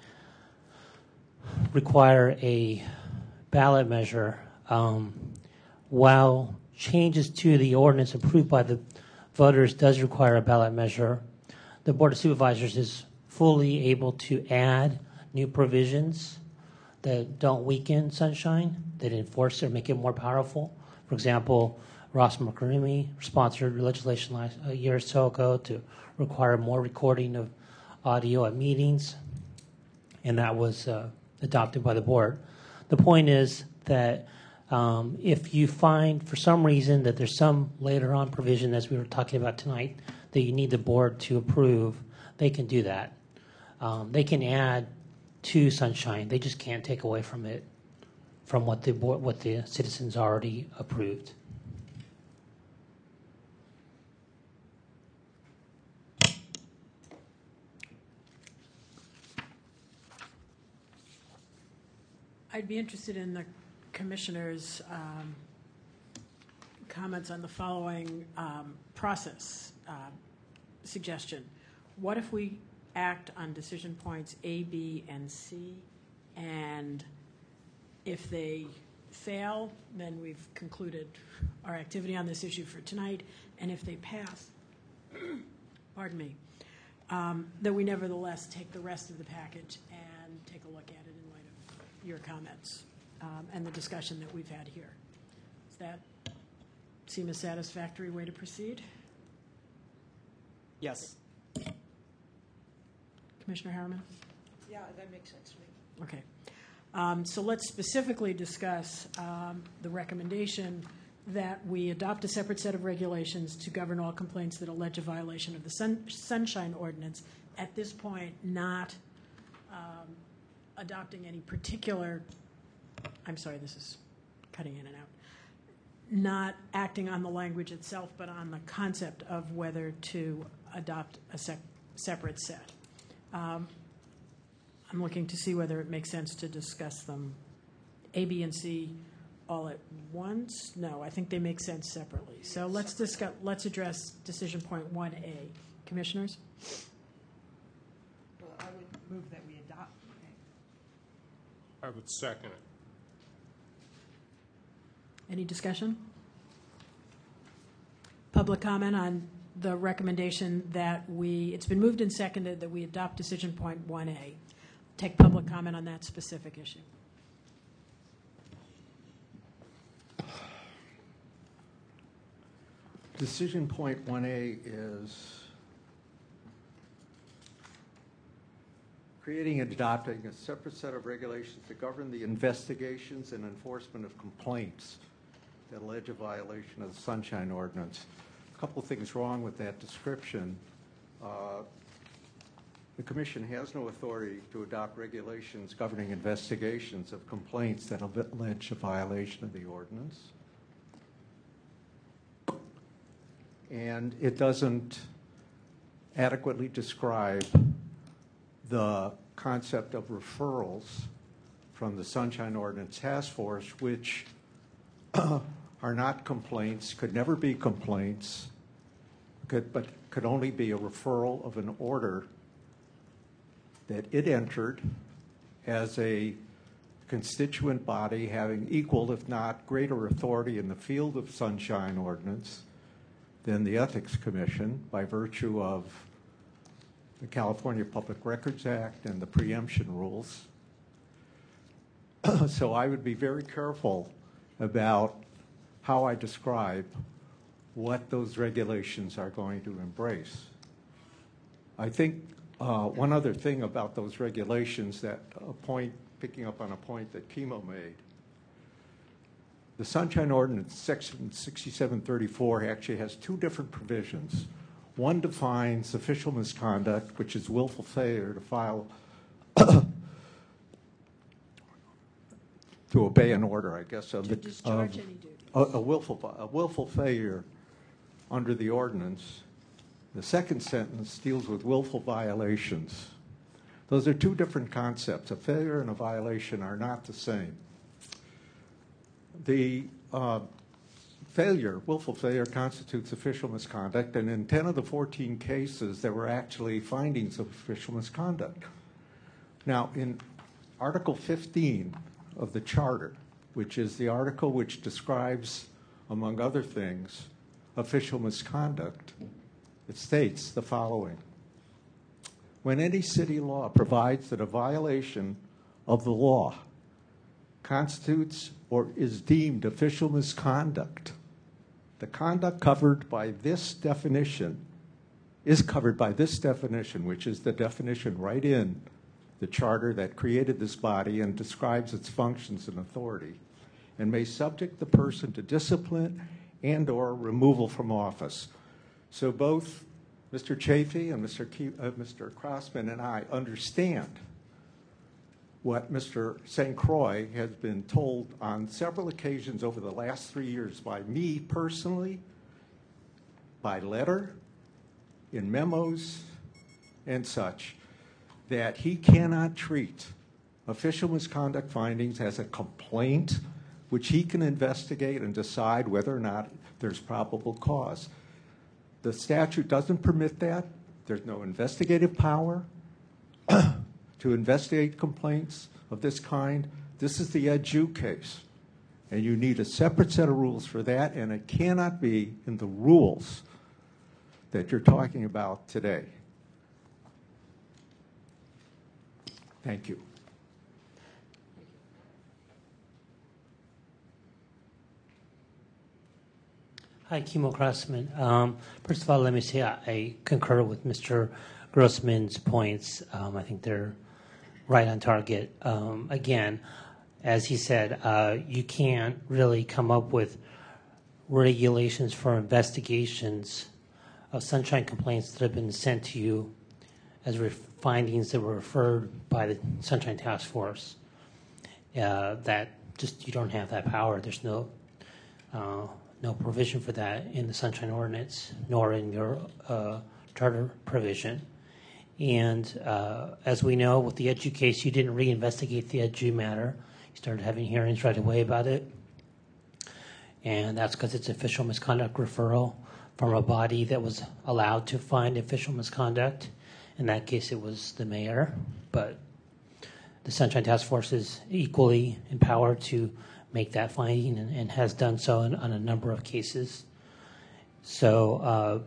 require a ballot measure, while changes to the ordinance approved by the voters does require a ballot measure, the Board of Supervisors is fully able to add new provisions that don't weaken sunshine, that enforce it or make it more powerful. For example, Ross McCreamy sponsored legislation a year or so ago to require more recording of audio at meetings, and that was adopted by the board. The point is that if you find for some reason that there's some later on provision, as we were talking about tonight, that you need the board to approve, they can do that. They can add to sunshine. They just can't take away from it, from what the citizens already approved. I'd be interested in the commissioner's comments on the following process suggestion. What if we act on decision points A, B, and C, and if they fail, then we've concluded our activity on this issue for tonight, and if they pass, pardon me, that we nevertheless take the rest of the package and take a look at it in light of your comments and the discussion that we've had here. Does that seem a satisfactory way to proceed? Yes. Commissioner Harriman? Yeah, that makes sense to me. Okay. So let's specifically discuss the recommendation that we adopt a separate set of regulations to govern all complaints that allege a violation of the Sunshine Ordinance. At this point, not adopting any particular, I'm sorry, this is cutting in and out, not acting on the language itself, but on the concept of whether to adopt a separate set. I'm looking to see whether it makes sense to discuss them A, B, and C all at once. No, I think they make sense separately. So let's address decision point 1A. Commissioners? Well, I would move that we adopt. I would second it. Any discussion? Public comment on the recommendation that it's been moved and seconded that we adopt decision point 1A. Take public comment on that specific issue. Decision point 1A is creating and adopting a separate set of regulations to govern the investigations and enforcement of complaints that allege a violation of the Sunshine Ordinance. A couple of things wrong with that description. The Commission has no authority to adopt regulations governing investigations of complaints that allege a violation of the ordinance. And it doesn't adequately describe the concept of referrals from the Sunshine Ordinance Task Force, which are not complaints, could never be complaints, could only be a referral of an order that it entered as a constituent body having equal, if not greater, authority in the field of sunshine ordinance than the Ethics Commission by virtue of the California Public Records Act and the preemption rules. So I would be very careful about how I describe what those regulations are going to embrace. I think one other thing about those regulations, picking up on a point that Kimo made, the Sunshine Ordinance, Section 6734, actually has two different provisions. One defines official misconduct, which is willful failure to file to obey an order, I guess, To discharge any duty. a willful failure under the ordinance. The second sentence deals with willful violations. Those are two different concepts. A failure and a violation are not the same. The willful failure, constitutes official misconduct, and in 10 of the 14 cases, there were actually findings of official misconduct. Now, in Article 15 of the Charter, which is the article which describes, among other things, official misconduct, it states the following: when any city law provides that a violation of the law constitutes or is deemed official misconduct, the conduct covered by this definition is covered by this definition, which is the definition right in the charter that created this body and describes its functions and authority, and may subject the person to discipline and or removal from office. So both Mr. Chafee and Mr. Crossman and I understand what Mr. St. Croix has been told on several occasions over the last 3 years by me personally, by letter, in memos, and such, that he cannot treat official misconduct findings as a complaint which he can investigate and decide whether or not there's probable cause. The statute doesn't permit that. There's no investigative power to investigate complaints of this kind. This is the Ed Ju case, and you need a separate set of rules for that, and it cannot be in the rules that you're talking about today. Thank you. Hi, Kimo Crossman. First of all, let me say I concur with Mr. Grossman's points. I think they're right on target. Again, as he said, you can't really come up with regulations for investigations of sunshine complaints that have been sent to you as findings that were referred by the Sunshine Task Force. That just, you don't have that power. There's no provision for that in the Sunshine Ordinance, nor in your charter provision. And as we know, with the Ed Ju case, you didn't reinvestigate the Ed Ju matter. You started having hearings right away about it. And that's because it's official misconduct referral from a body that was allowed to find official misconduct. In that case, it was the mayor. But the Sunshine Task Force is equally empowered to make that finding and has done so on a number of cases. So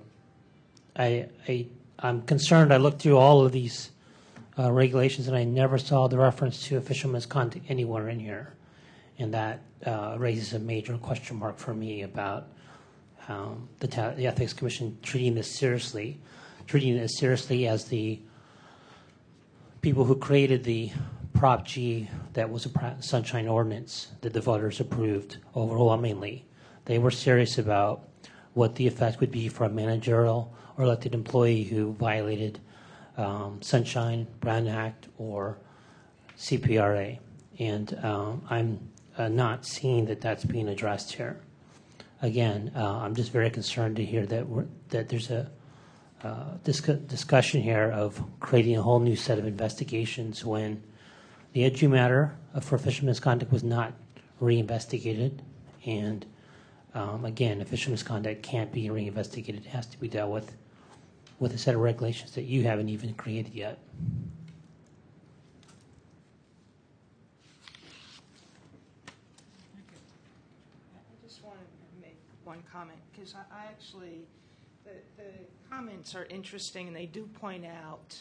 I'm concerned. I looked through all of these regulations and I never saw the reference to official misconduct anywhere in here. And that raises a major question mark for me about the Ethics Commission treating this seriously as the people who created the Prop G that was a Sunshine Ordinance that the voters approved overwhelmingly. They were serious about what the effect would be for a managerial or elected employee who violated Sunshine, Brown Act, or CPRA. And I'm not seeing that that's being addressed here. Again, I'm just very concerned to hear that there's a discussion here of creating a whole new set of investigations when the Ed Ju matter for official misconduct was not reinvestigated, and Again, official misconduct can't be reinvestigated. It has to be dealt with a set of regulations that you haven't even created yet. I just wanted to make one comment, because I actually, the comments are interesting, and they do point out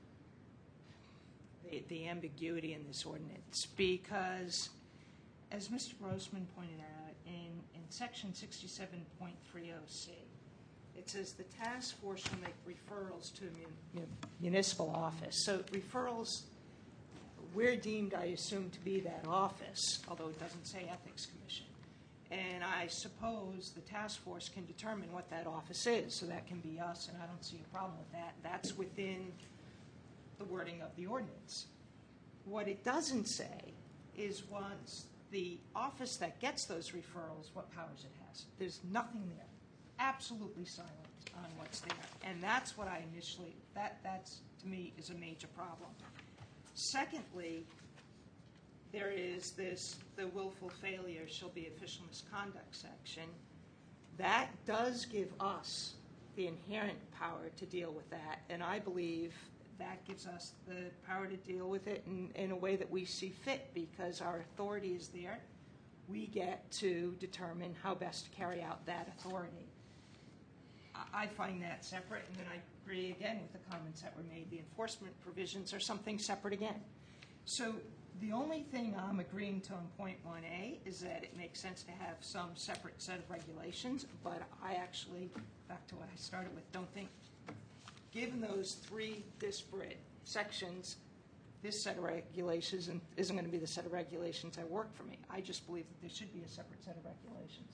the ambiguity in this ordinance, because, as Mr. Grossman pointed out, in section 67.30C, it says the task force will make referrals to a municipal office. So referrals, we're deemed, I assume, to be that office, although it doesn't say Ethics Commission. And I suppose the task force can determine what that office is, so that can be us, and I don't see a problem with that. That's within the wording of the ordinance. What it doesn't say is once the office that gets those referrals, what powers it has. There's nothing there. Absolutely silent on what's there. And that's what I initially, that's to me is a major problem. Secondly, there is this, the willful failure shall be official misconduct section. That does give us the inherent power to deal with that, and I believe that gives us the power to deal with it in a way that we see fit, because our authority is there. We get to determine how best to carry out that authority. I find that separate, and then I agree again with the comments that were made. The enforcement provisions are something separate again. So the only thing I'm agreeing to on point 1A is that it makes sense to have some separate set of regulations, but I actually, back to what I started with, don't think, given those three disparate sections, this set of regulations isn't going to be the set of regulations that work for me. I just believe that there should be a separate set of regulations.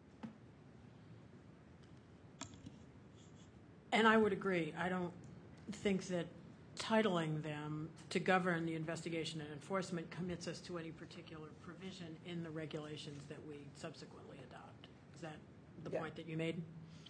And I would agree. I don't think that titling them to govern the investigation and enforcement commits us to any particular provision in the regulations that we subsequently adopt. Is that the point that you made?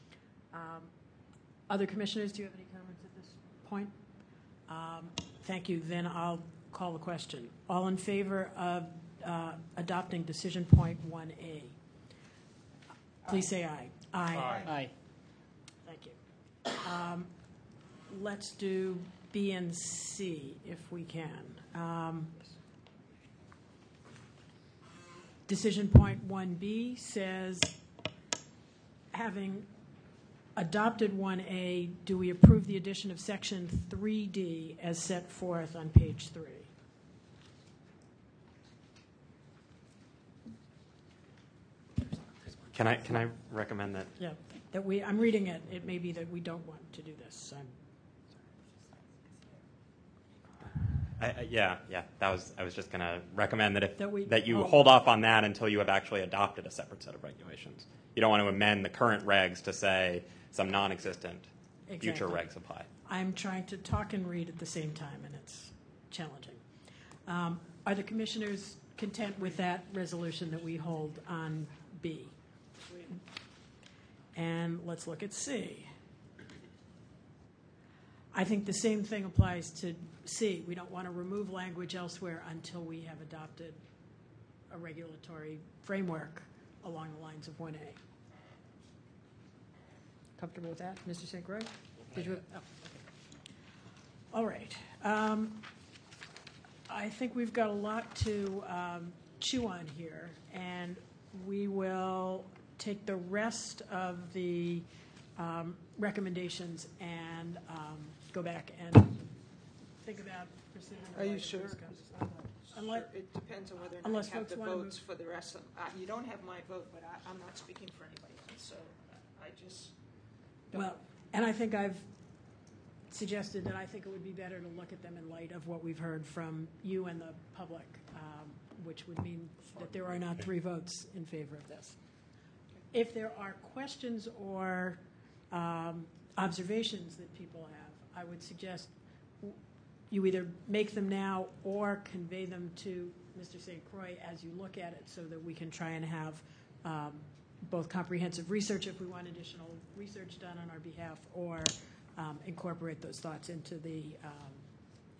Other commissioners, do you have any comments at this point? Thank you. Then I'll call the question. All in favor of adopting decision point 1A? Please say aye. Aye. Aye. Thank you. Let's do B and C if we can. Decision point 1B says, having adopted 1A, do we approve the addition of section 3D as set forth on page 3? Can I recommend that? Yeah, I'm reading it. It may be that we don't want to do this. Yeah. I was just going to recommend that you oh. hold off on that until you have actually adopted a separate set of regulations. You don't want to amend the current regs to say some non-existent future regs apply. I'm trying to talk and read at the same time, and it's challenging. Are the commissioners content with that resolution that we hold on B? And let's look at C. I think the same thing applies to C. We don't want to remove language elsewhere until we have adopted a regulatory framework along the lines of 1A. Comfortable with that, Mr. St. Croix? Did you? Oh, okay. All right. I think we've got a lot to chew on here, and we will take the rest of the recommendations and go back and think about precision. Are you sure? Unless, it depends on whether or not you have the votes for the rest of you don't have my vote, but I'm not speaking for anybody else, so I just don't know. And I think I've suggested that I think it would be better to look at them in light of what we've heard from you and the public, which would mean that there are not 3 votes in favor of this. If there are questions or observations that people have, I would suggest you either make them now or convey them to Mr. St. Croix as you look at it, so that we can try and have both comprehensive research if we want additional research done on our behalf, or incorporate those thoughts into the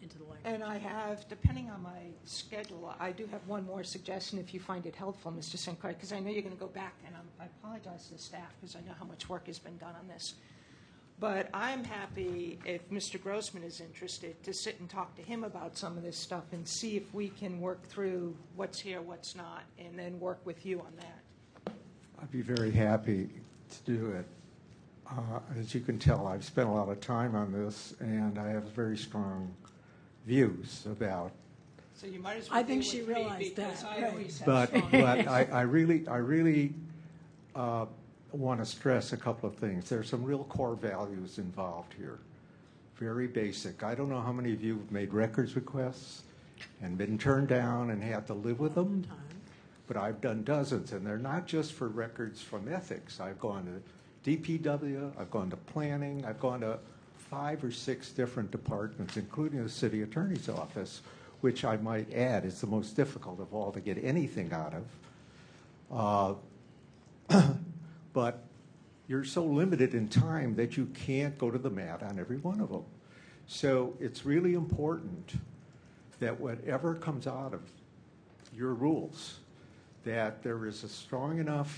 into the language. And I have, depending on my schedule, I do have one more suggestion if you find it helpful, Mr. St. Croix, because I know you're going to go back, and I apologize to the staff because I know how much work has been done on this. But I'm happy, if Mr. Grossman is interested, to sit and talk to him about some of this stuff and see if we can work through what's here, what's not, and then work with you on that. I'd be very happy to do it. As you can tell, I've spent a lot of time on this, and I have very strong views about. So you might as well. I think deal she with me realized because that. I Right. always have But strong I really want to stress a couple of things. There's some real core values involved here. Very basic. I don't know how many of you have made records requests and been turned down and had to live with them, but I've done dozens, and they're not just for records from ethics. I've gone to DPW, I've gone to planning, I've gone to 5 or 6 different departments, including the city attorney's office, which I might add is the most difficult of all to get anything out of. But you're so limited in time that you can't go to the mat on every one of them. So it's really important that whatever comes out of your rules, that there is a strong enough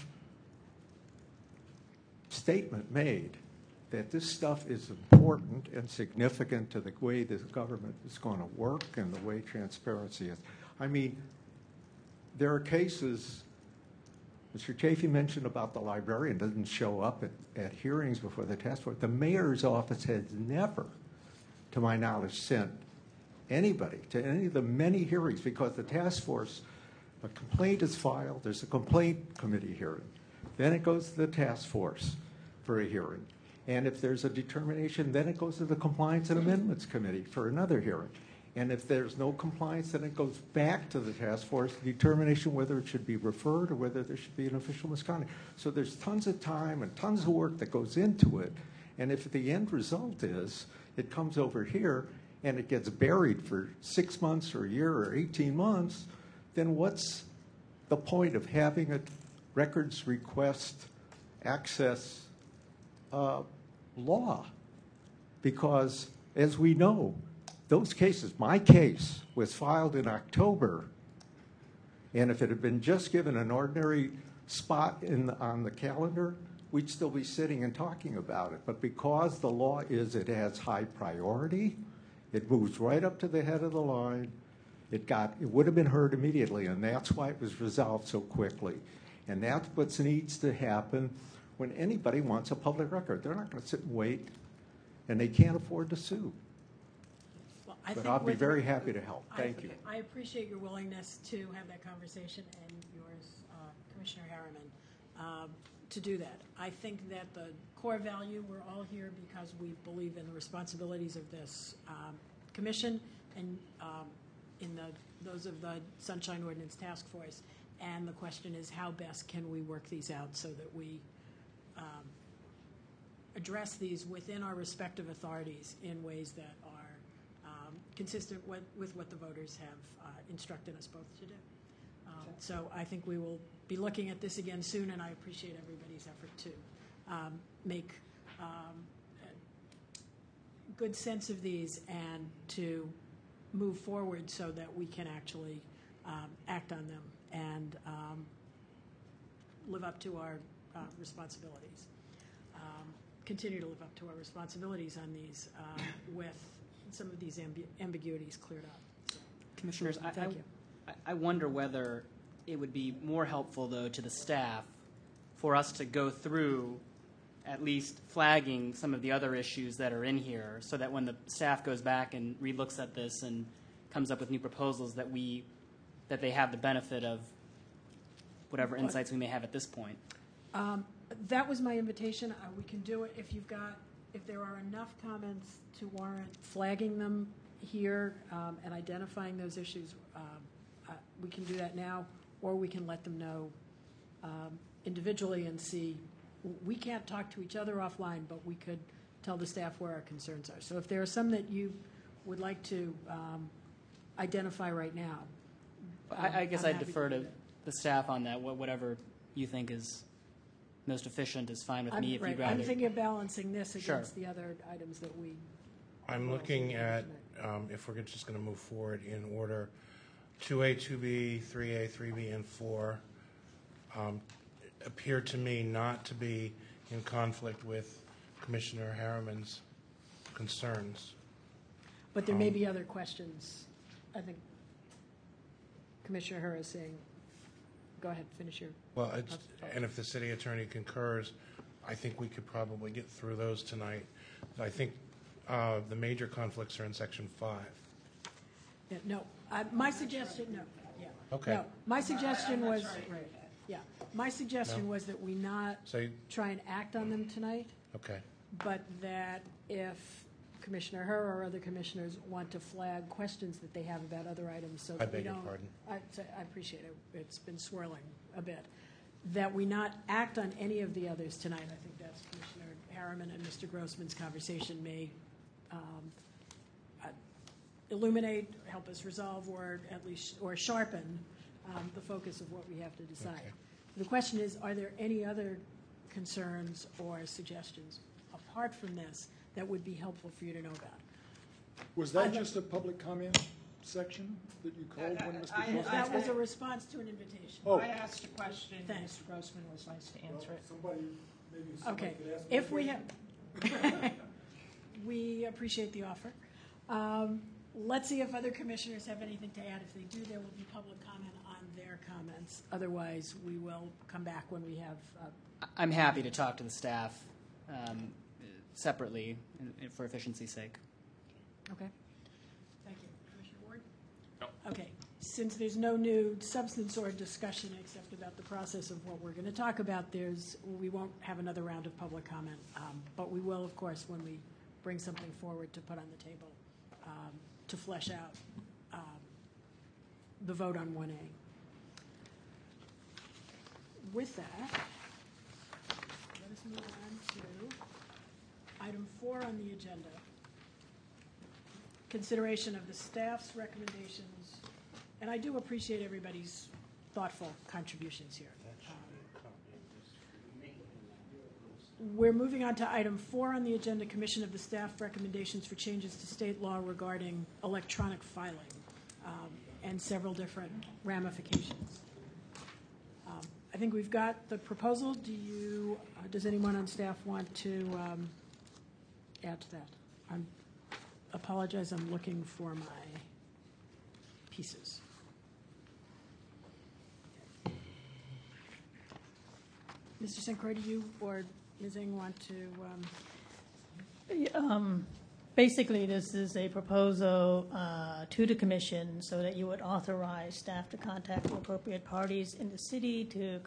statement made that this stuff is important and significant to the way this government is going to work and the way transparency is. I mean, there are cases, Mr. Chafee mentioned about the librarian doesn't show up at hearings before the task force. The mayor's office has never, to my knowledge, sent anybody to any of the many hearings because the task force, a complaint is filed, there's a complaint committee hearing. Then it goes to the task force for a hearing. And if there's a determination, then it goes to the Compliance and Amendments Committee for another hearing. And if there's no compliance, then it goes back to the task force, determination whether it should be referred or whether there should be an official misconduct. So there's tons of time and tons of work that goes into it. And if the end result is it comes over here and it gets buried for 6 months or a year or 18 months, then what's the point of having a records request access law? Because as we know, those cases, my case was filed in October, and if it had been just given an ordinary spot on the calendar, we'd still be sitting and talking about it. But because the law is it has high priority, it moves right up to the head of the line. It would have been heard immediately, and that's why it was resolved so quickly. And that's what needs to happen when anybody wants a public record. They're not going to sit and wait, and they can't afford to sue. Well, But I'll be very happy to help. Thank you. I appreciate your willingness to have that conversation, and yours, Commissioner Harriman, to do that. I think that the core value, we're all here because we believe in the responsibilities of this commission and in those of the Sunshine Ordinance Task Force. And the question is, how best can we work these out so that we address these within our respective authorities in ways that are consistent with what the voters have instructed us both to do. So I think we will be looking at this again soon, and I appreciate everybody's effort to make good sense of these and to move forward so that we can actually act on them and live up to our responsibilities. Continue to live up to our responsibilities on these with some of these ambiguities cleared up. So, Commissioners, thank you. I wonder whether it would be more helpful, though, to the staff for us to go through at least flagging some of the other issues that are in here so that when the staff goes back and relooks at this and comes up with new proposals that they have the benefit of whatever insights we may have at this point. That was my invitation. We can do it if there are enough comments to warrant flagging them here and identifying those issues. We can do that now, or we can let them know individually and see. We can't talk to each other offline, but we could tell the staff where our concerns are. So if there are some that you would like to identify right now. I guess I'm I'd happy defer do to that. the staff on that. Whatever you think is most efficient is fine with me. If you'd rather. I'm thinking of balancing this Sure. against the other items that we. I'm looking at if we're just going to move forward in order, 2A, 2B, 3A, 3B, and 4 appear to me not to be in conflict with Commissioner Harriman's concerns. But there may be other questions. I think Commissioner Herr is saying, go ahead, finish your. Well, and if the city attorney concurs, I think we could probably get through those tonight. I think the major conflicts are in Section 5. Yeah, no, my suggestion, no. Yeah. Okay. No, my suggestion was, right, yeah. My suggestion was that we not try and act on them tonight, Okay. but that if Commissioner Herr or other commissioners want to flag questions that they have about other items, so that we don't. I beg your pardon. I appreciate it. It's been swirling a bit. That we not act on any of the others tonight. I think that's Commissioner Harriman and Mr. Grossman's conversation may illuminate, help us resolve, or at least sharpen the focus of what we have to decide. Okay. The question is, are there any other concerns or suggestions apart from this that would be helpful for you to know about? Was that just a public comment section that you called when Mr. Grossman spoke? That was a response to an invitation. Oh. I asked a question, Thanks. Mr. Grossman was nice to answer it. Okay, if we have, we appreciate the offer. Let's see if other commissioners have anything to add. If they do, there will be public comment on their comments. Otherwise, we will come back when we have. I'm happy to talk to the staff separately for efficiency's sake. Okay. Thank you. Commissioner Ward? No. Okay. Since there's no new substance or discussion except about the process of what we're going to talk about, we won't have another round of public comment. But we will, of course, when we bring something forward to put on the table to flesh out the vote on 1A. With that, let us move on to item 4 on the agenda. Consideration of the staff's recommendations, and I do appreciate everybody's thoughtful contributions here. We're moving on to item 4 on the agenda, Commission of the Staff recommendations for changes to state law regarding electronic filing and several different ramifications. I think we've got the proposal. Does anyone on staff want to add to that? I apologize, I'm looking for my pieces. Mr. St. Croix, do you or Ms. Ng want to? Basically, this is a proposal to the commission so that you would authorize staff to contact the appropriate parties in the city to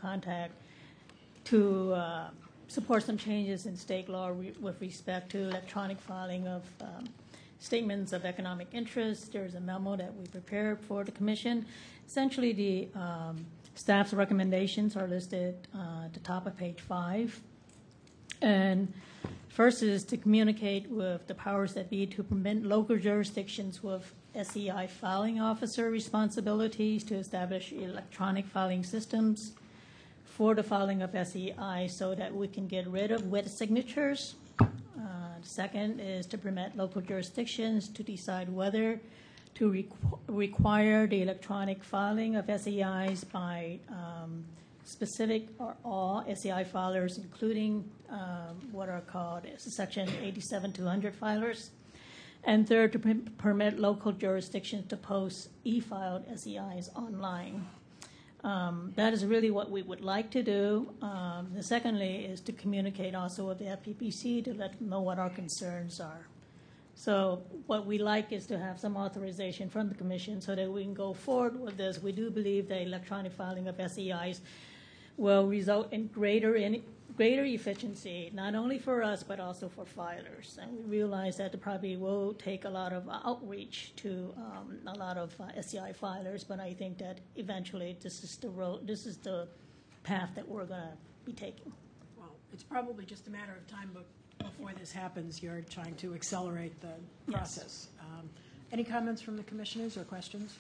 support some changes in state law with respect to electronic filing of statements of economic interest. There's a memo that we prepared for the commission. Essentially, the staff's recommendations are listed at the top of page 5. And first is to communicate with the powers that be to permit local jurisdictions with SEI filing officer responsibilities to establish electronic filing systems for the filing of SEI so that we can get rid of wet signatures. The second is to permit local jurisdictions to decide whether to require the electronic filing of SEIs by specific or all SEI filers, including what are called Section 87-200 filers. And third, to permit local jurisdictions to post e-filed SEIs online. That is really what we would like to do. The secondly is to communicate also with the FPPC to let them know what our concerns are. So what we like is to have some authorization from the commission so that we can go forward with this. We do believe that electronic filing of SEIs will result in greater efficiency, not only for us but also for filers. And we realize that it probably will take a lot of outreach to a lot of SEI filers, but I think that eventually this is the path that we're going to be taking. Well, it's probably just a matter of time before this happens. You're trying to accelerate the process. Yes. Any comments from the commissioners or questions?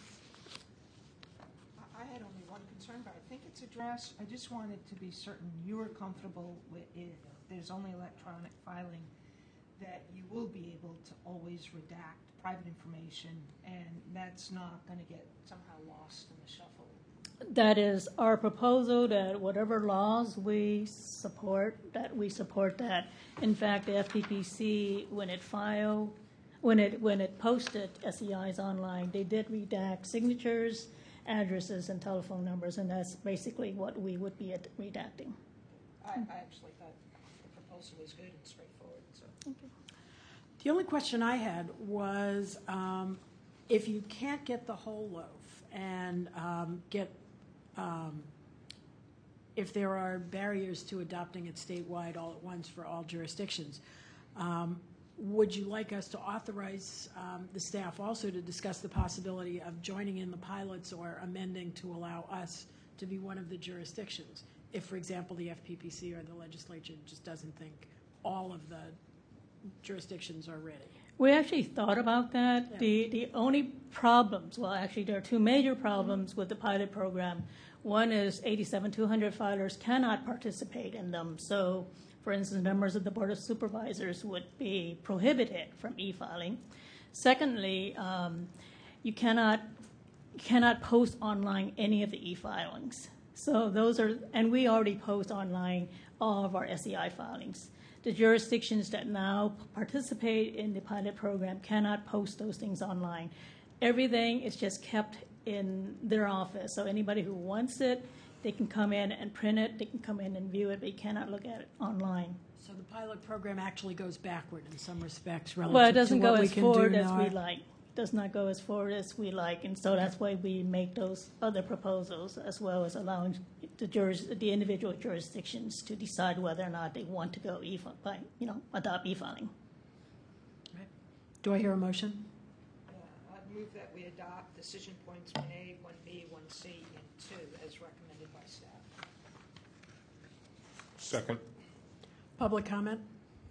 I had only one concern, but I think it's addressed. I just wanted to be certain you were comfortable with it. There's only electronic filing that you will be able to always redact private information, and that's not going to get somehow lost in the shuffle. That is our proposal, that whatever laws we support, that we support that. In fact, the FPPC, when it posted SEIs online, they did redact signatures, addresses, and telephone numbers, and that's basically what we would be redacting. I actually thought the proposal was good and straightforward. So. Thank you. The only question I had was if you can't get the whole loaf and if there are barriers to adopting it statewide all at once for all jurisdictions, would you like us to authorize the staff also to discuss the possibility of joining in the pilots or amending to allow us to be one of the jurisdictions if, for example, the FPPC or the legislature just doesn't think all of the jurisdictions are ready? We actually thought about that. Yeah. The only problems, well, actually there are two major problems with the pilot program. One is 87-200 filers cannot participate in them. So, for instance, members of the Board of Supervisors would be prohibited from e-filing. Secondly, you cannot post online any of the e-filings. So those are, and we already post online all of our SEI filings. The jurisdictions that now participate in the pilot program cannot post those things online. Everything is just kept in their office. So anybody who wants it, they can come in and print it, they can come in and view it, but you cannot look at it online. So the pilot program actually goes backward in some respects relative Well, it doesn't to what go we as can forward do as now. we like. It does not go as forward as we like, and so that's why we make those other proposals, as well as allowing the individual jurisdictions to decide whether or not they want to go adopt e-filing. Right. Do I hear a motion? I'd move that we adopt decision points 1A, 1B, 1C, and 2 as recommended by staff. Second. Public comment?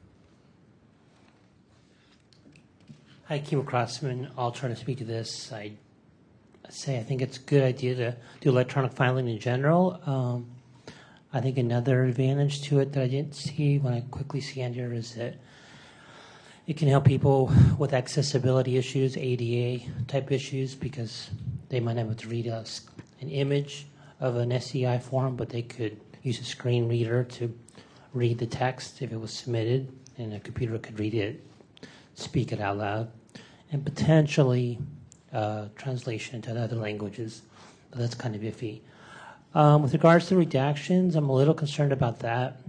Hi, Kimo Crossman. I'll try to speak to this. I think it's a good idea to do electronic filing in general. I think another advantage to it that I didn't see when I quickly scanned here is that it can help people with accessibility issues, ADA type issues, because they might not be able to read an image of an SEI form, but they could use a screen reader to read the text if it was submitted, and a computer could read it, speak it out loud, and potentially translation into other languages, but that's kind of iffy. With regards to redactions, I'm a little concerned about that.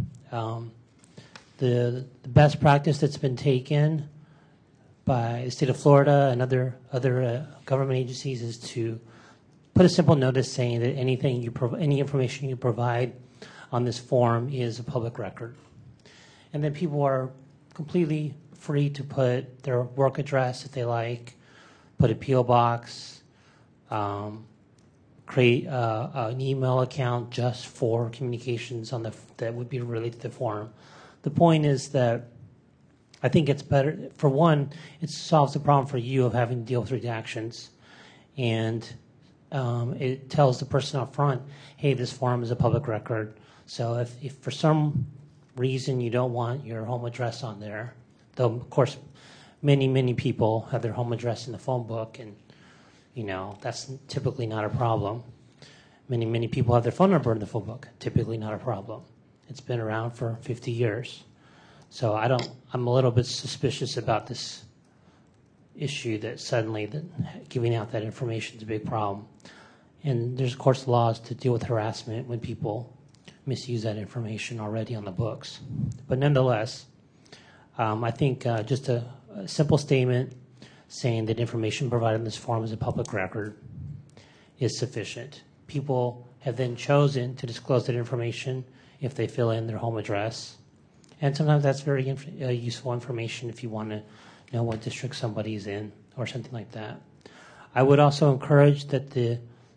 The best practice that's been taken by the state of Florida and other government agencies is to put a simple notice saying that any information you provide on this form is a public record. And then people are completely free to put their work address if they like, put a P.O. box, create an email account just for communications that would be related to the form. The point is that I think it's better, for one, it solves the problem for you of having to deal with redactions, and it tells the person up front, hey, this form is a public record. So if for some reason you don't want your home address on there, though of course many people have their home address in the phone book, and that's typically not a problem. Many people have their phone number in the phone book, typically not a problem. It's been around for 50 years. So I'm a little bit suspicious about this issue that suddenly giving out that information is a big problem. And there's, of course, laws to deal with harassment when people misuse that information already on the books. But nonetheless, I think just a simple statement saying that information provided in this form is a public record is sufficient. People have then chosen to disclose that information if they fill in their home address. And sometimes that's very useful information if you want to know what district somebody's in or something like that. I would also encourage that the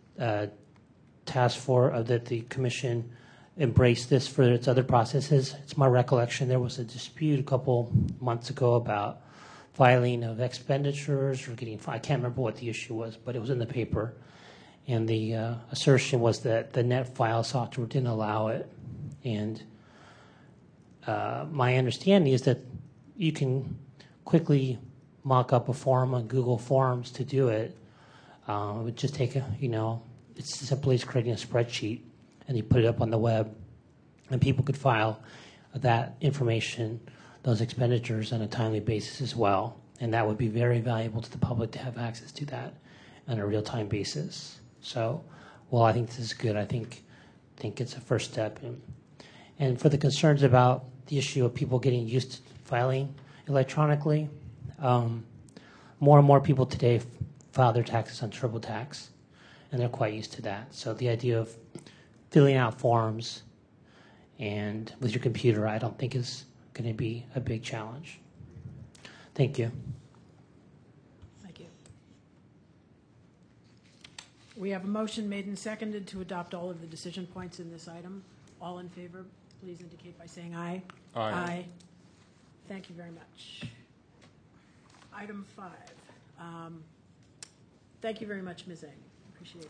that the commission embrace this for its other processes. It's my recollection there was a dispute a couple months ago about filing of expenditures or I can't remember what the issue was, but it was in the paper. And the assertion was that the NetFile software didn't allow it. And my understanding is that you can quickly mock up a form on Google Forms to do it. It would just take it's simply as creating a spreadsheet, and you put it up on the web, and people could file that information, those expenditures, on a timely basis as well. And that would be very valuable to the public to have access to that on a real-time basis. So, I think this is good. I think it's a first step. And for the concerns about the issue of people getting used to filing electronically, more and more people today file their taxes on TurboTax, and they're quite used to that. So the idea of filling out forms and with your computer, I don't think is going to be a big challenge. Thank you. Thank you. We have a motion made and seconded to adopt all of the decision points in this item. All in favor, please indicate by saying aye. Aye. Aye. Thank you very much. Item 5. Thank you very much, Ms. Ng. Appreciate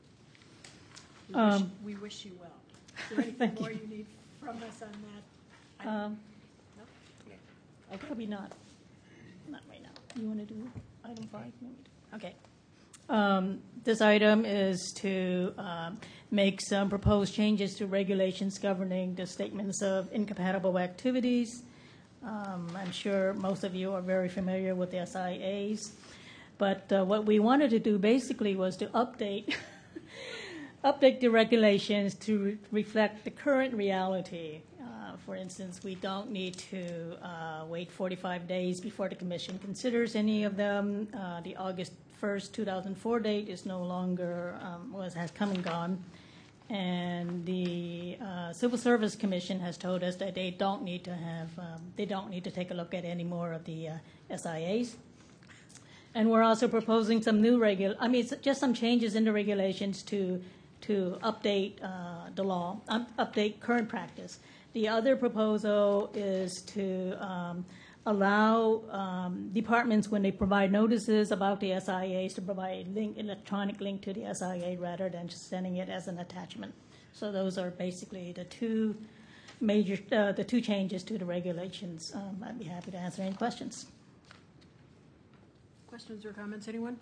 you. We wish you well. Is there anything more you need from us on that? No? Okay. Probably not. Not right now. You want to do item 5? Okay. This item is to make some proposed changes to regulations governing the statements of incompatible activities. I'm sure most of you are very familiar with the SIAs, but what we wanted to do basically was to update the regulations to reflect the current reality. For instance, we don't need to wait 45 days before the Commission considers any of them. The August 1st, 2004 date is no longer, has come and gone. And the Civil Service Commission has told us that they don't need to take a look at any more of the SIAs. And we're also proposing some new just some changes in the regulations to update the law, update current practice. The other proposal is to allow departments, when they provide notices about the SIAs, to provide electronic link to the SIA rather than just sending it as an attachment. So those are basically the two changes to the regulations. I'd be happy to answer any questions. Questions or comments, anyone?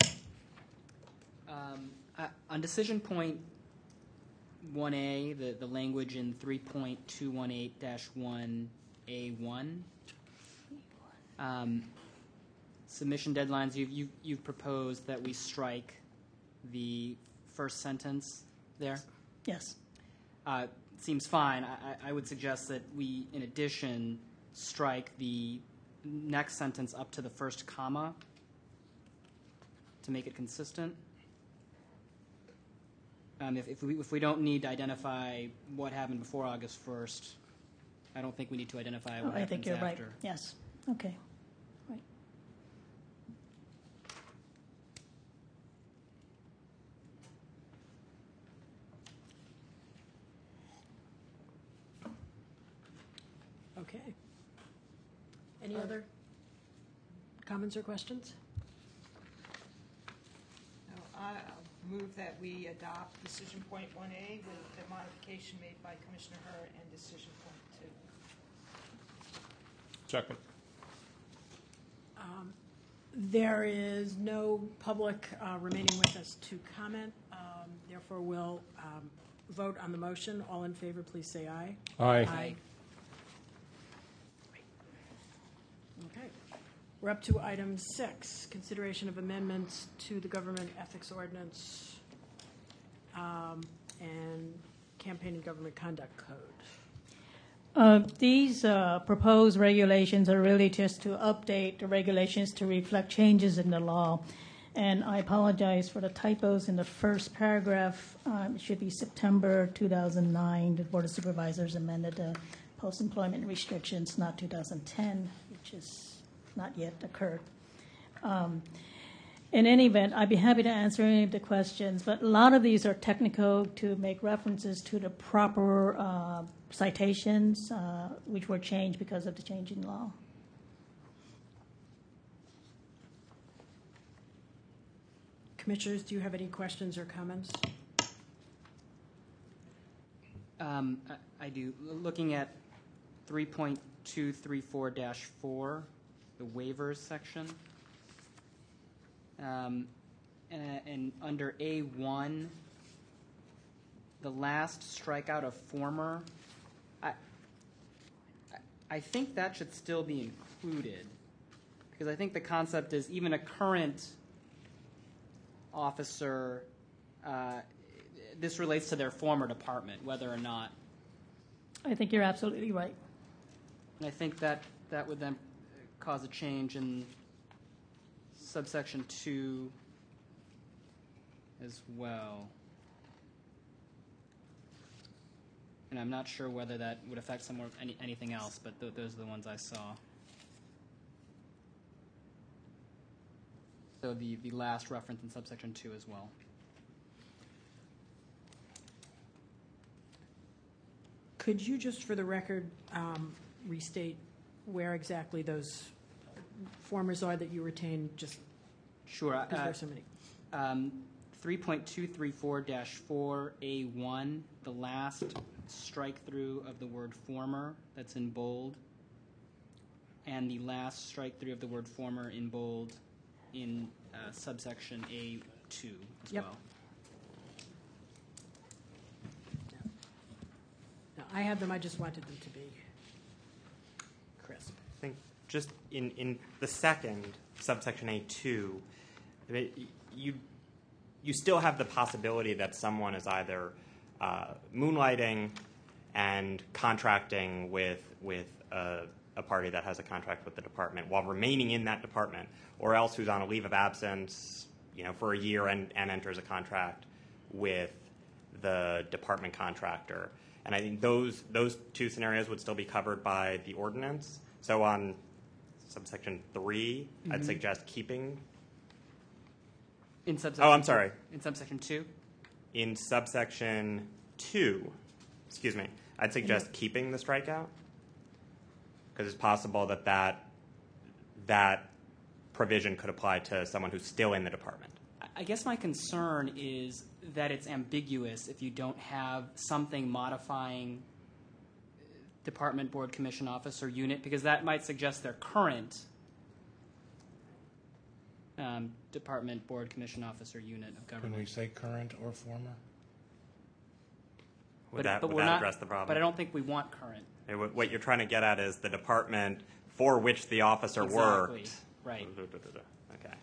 On decision point 1A, the language in 3.218-1A1, submission deadlines, you've proposed that we strike the first sentence there? Yes. Seems fine. I would suggest that we, in addition, strike the next sentence up to the first comma to make it consistent. If we don't need to identify what happened before August 1st, I don't think we need to identify what happens after. I think you're right. Yes. Okay. Right. Okay. Any other comments or questions? I'll move that we adopt decision point 1A with the modification made by Commissioner Hur and decision point 2. Second. There is no public remaining with us to comment. Therefore, we'll vote on the motion. All in favor, please say aye. Aye. Aye. Okay. We're up to item 6, consideration of amendments to the government ethics ordinance and campaign and government conduct code. These proposed regulations are really just to update the regulations to reflect changes in the law. And I apologize for the typos in the first paragraph. It should be September 2009. The Board of Supervisors amended the post-employment restrictions, not 2010, which is not yet occurred. In any event, I'd be happy to answer any of the questions, but a lot of these are technical to make references to the proper citations, which were changed because of the change in law. Commissioners, do you have any questions or comments? I do. Looking at 3.234-4, the waivers section. And under A1, the last strikeout of former, I think that should still be included, because I think the concept is even a current officer, this relates to their former department, whether or not. I think you're absolutely right. And I think that would then cause a change in subsection 2 as well. And I'm not sure whether that would affect anything else, but those are the ones I saw. So the last reference in subsection 2 as well. Could you just, for the record, restate where exactly those formers are that you retain? Just sure. Because there's so many. 3.234-4A1, the last strike through of the word former that's in bold, and the last strike through of the word former in bold in subsection A2 as well. No, I had them. I just wanted them to be crisp. I think just in the second, subsection A2, you still have the possibility that someone is either moonlighting and contracting with a party that has a contract with the department while remaining in that department, or else who's on a leave of absence, for a year and enters a contract with the department contractor. And I think those two scenarios would still be covered by the ordinance. So on subsection 3, I'd suggest keeping. In subsection I'm sorry. In subsection 2? In subsection 2, I'd suggest keeping the strikeout, because it's possible that provision could apply to someone who's still in the department. I guess my concern is that it's ambiguous if you don't have something modifying department, board, commission, office, or unit, because that might suggest their current department, board, commission, office, or unit of government. Can we say current or former? Would that address the problem? But I don't think we want current. What you're trying to get at is the department for which the officer Exactly. worked. Right. Okay.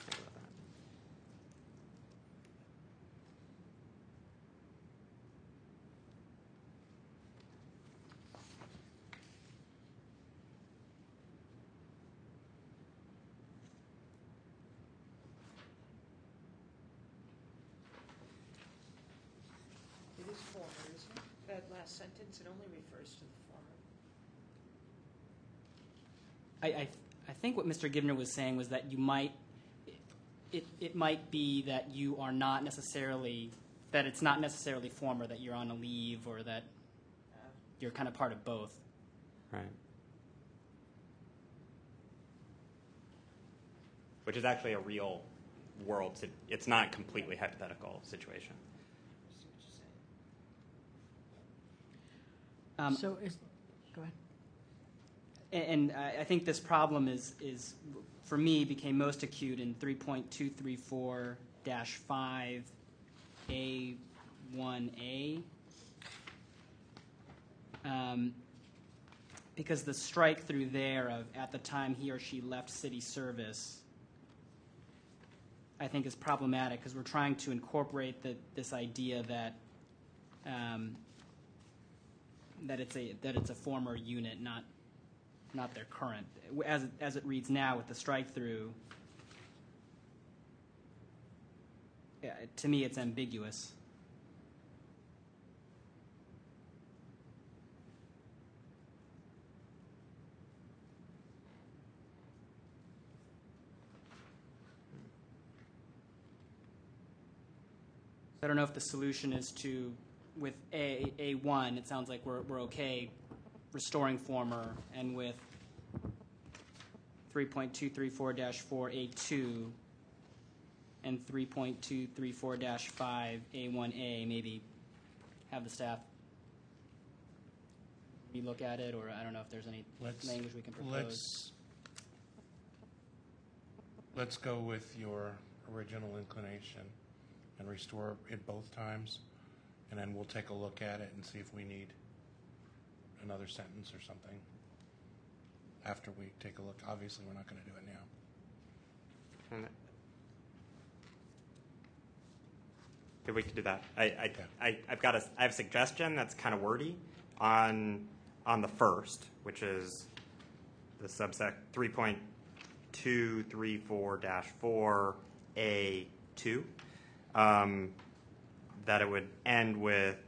It is former, isn't it? That last sentence, it only refers to the former. I think what Mr. Givner was saying was that you might, it might be that you are not necessarily, that it's not necessarily former, that you're on a leave, or that you're kind of part of both. Right. Which is actually a real world. It's not a completely hypothetical situation. Go ahead. And I think this problem is for me, became most acute in 3.234-5A1A. Because the strike through there of at the time he or she left city service, I think is problematic, because we're trying to incorporate this idea that that it's a former unit, not their current. As it reads now with the strike through, to me it's ambiguous. I don't know if the solution is to, with A1, it sounds like we're okay restoring former, and with 3.234-4A2 and 3.234-5A1A, maybe have the staff relook at it, or I don't know if there's any language we can propose. Let's go with your original inclination and restore it both times, and then we'll take a look at it and see if we need another sentence or something after we take a look. Obviously, we're not going to do it now. Okay, we could do that. I have a suggestion that's kind of wordy on the first, which is the subsec 3.234-4A2, that it would end with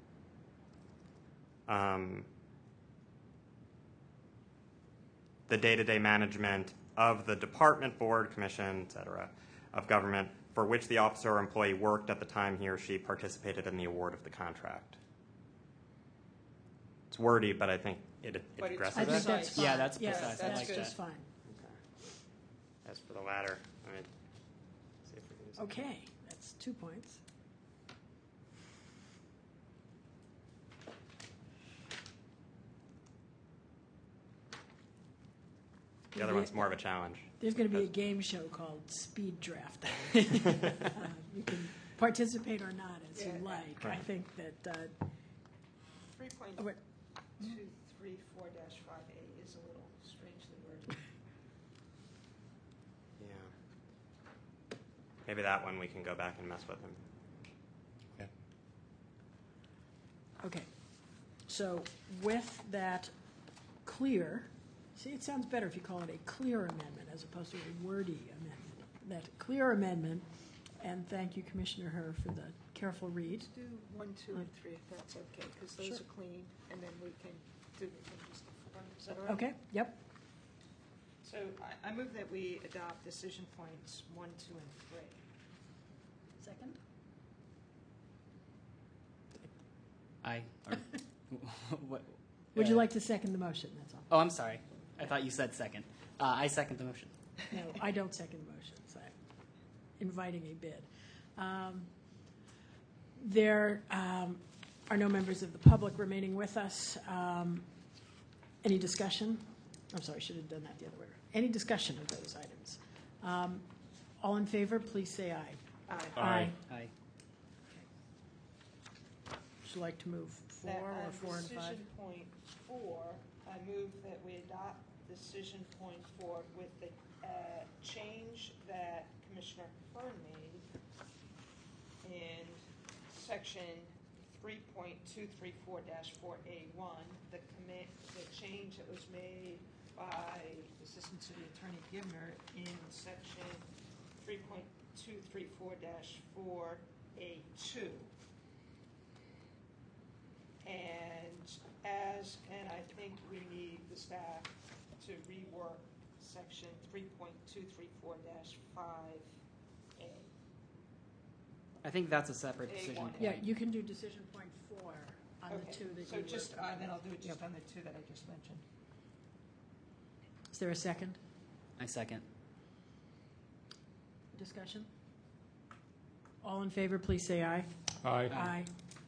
the day-to-day management of the department, board, commission, et cetera, of government for which the officer or employee worked at the time he or she participated in the award of the contract. It's wordy, but I think it addresses I think it. that's fine. Yeah, that's Yes, precise. I like that's that. fine. As for the latter, I mean, see if we can do something. Okay, that's 2 points. The other one's more of a challenge. There's going to be a game show called Speed Draft. You can participate or not as you like. I think that 3.234-5A is a little strangely worded. Yeah. Maybe that one we can go back and mess with him. okay. So with that clear, see, it sounds better if you call it a clear amendment as opposed to a wordy amendment. That clear amendment, and thank you, Commissioner Herr, for the careful read. Let's do 1, 2, and 3 if that's okay, because those Sure. are clean, and then we can do the changes to 4. Is that all right? Okay, yep. So I move that we adopt decision points 1, 2, and 3. Second? What, Would you like to second the motion? That's all. Oh, I'm sorry. I thought you said second. I second the motion. No, I don't second the motion, so I'm inviting a bid. There are no members of the public remaining with us. Any discussion? I'm sorry, I should have done that the other way. Any discussion of those items? All in favor, please say aye. Aye. Aye. Would you like to move 4 or 4 and 5? Decision point 4, I move that we adopt decision point 4 with the change that Commissioner Hearn made in section 3.234-4A1, the change that was made by Assistant City Attorney Gibner in section 3.234-4A2. And I think we need the staff to rework section 3.234-5A. I think that's a separate decision. A1. point. Yeah, you can do decision point 4 on the Okay, 2 that so you just, were. then I'll do it just on the 2 that I just mentioned. Is there a second I second. discussion? All in favor, please say aye. Aye. Aye.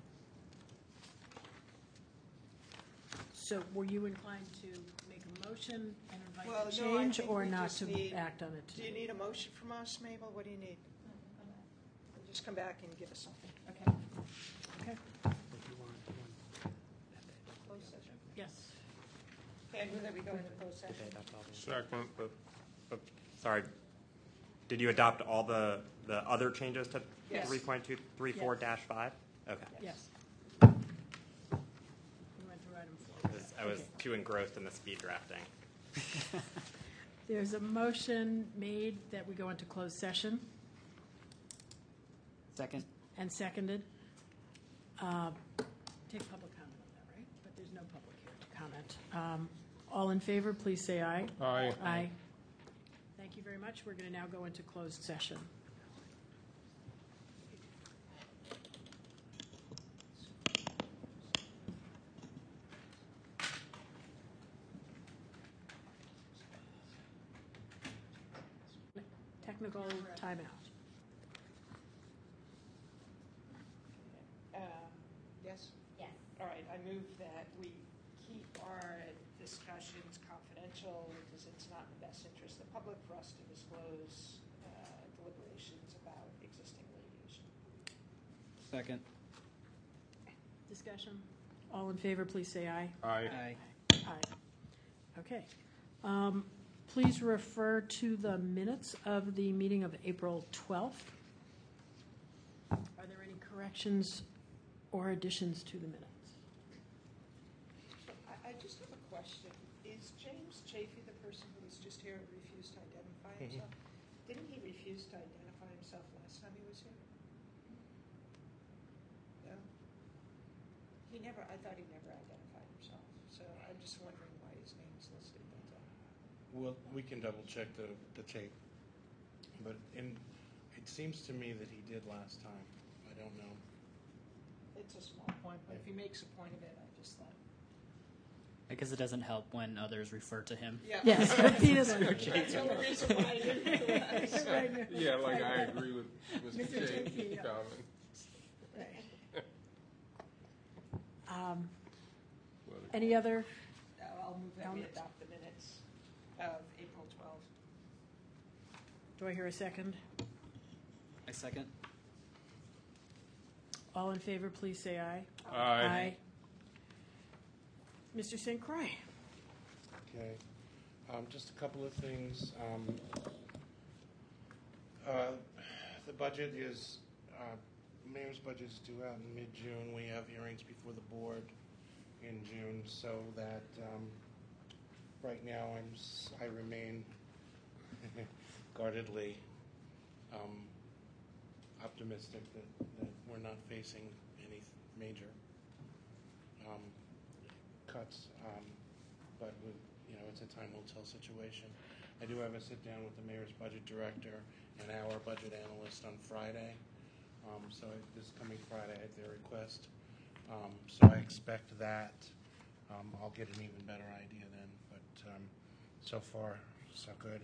So were you inclined to make a motion and invite Well, the no, I change think or we not just to need- act on it? Do you need a motion from us, Mabel? What do you need? Just come back and give us something. Okay. Okay. Closed session. Yes. Okay, I move that we go into closed session. Second. Sorry. Did you adopt all the other changes to Yes. 3.234-5? Okay. Yes. We went through item 4. I was Okay. too engrossed in the speed drafting. There's a motion made that we go into closed session Second. and seconded. Take public comment on that, right? But there's no public here to comment. All in favor, please say aye. Aye. Aye. Thank you very much. We're going to now go into closed session. Technical timeout. Yes? Yes. All right, I move that we keep confidential because it's not in the best interest of the public for us to disclose deliberations about existing litigation. Second. Discussion? All in favor, please say aye. Aye. Aye. Okay. Please refer to the minutes of the meeting of April 12th. Are there any corrections or additions to the minutes? I just have a question. Is James Chafee the person who was just here and refused to identify himself? Didn't he refuse to identify himself last time he was here? No? I thought he never identified himself. So I'm just wondering why his name's listed. That's all. Well, we can double check the tape, but it seems to me that he did last time. I don't know. It's a small point, but if he makes a point of it, I just thought. I guess it doesn't help when others refer to him. Yeah. Yes, he doesn't. That's the only reason why I didn't realize. Yeah, like I agree with Mr. Mr. Chafee, Chase's yeah. comment. Any other? I'll move that we adopt the minutes of April 12th. Do I hear a second? I second. All in favor, please say aye. Aye. Mr. St. Croix. Okay. Just a couple of things. The budget is, mayor's budget is due out in mid-June. We have hearings before the board in June, so that right now I remain guardedly optimistic that we're not facing any major cuts, but it's a time will tell situation. I do have a sit down with the mayor's budget director and our budget analyst on Friday. So this coming Friday at their request. So I expect that I'll get an even better idea then. But so far, so good.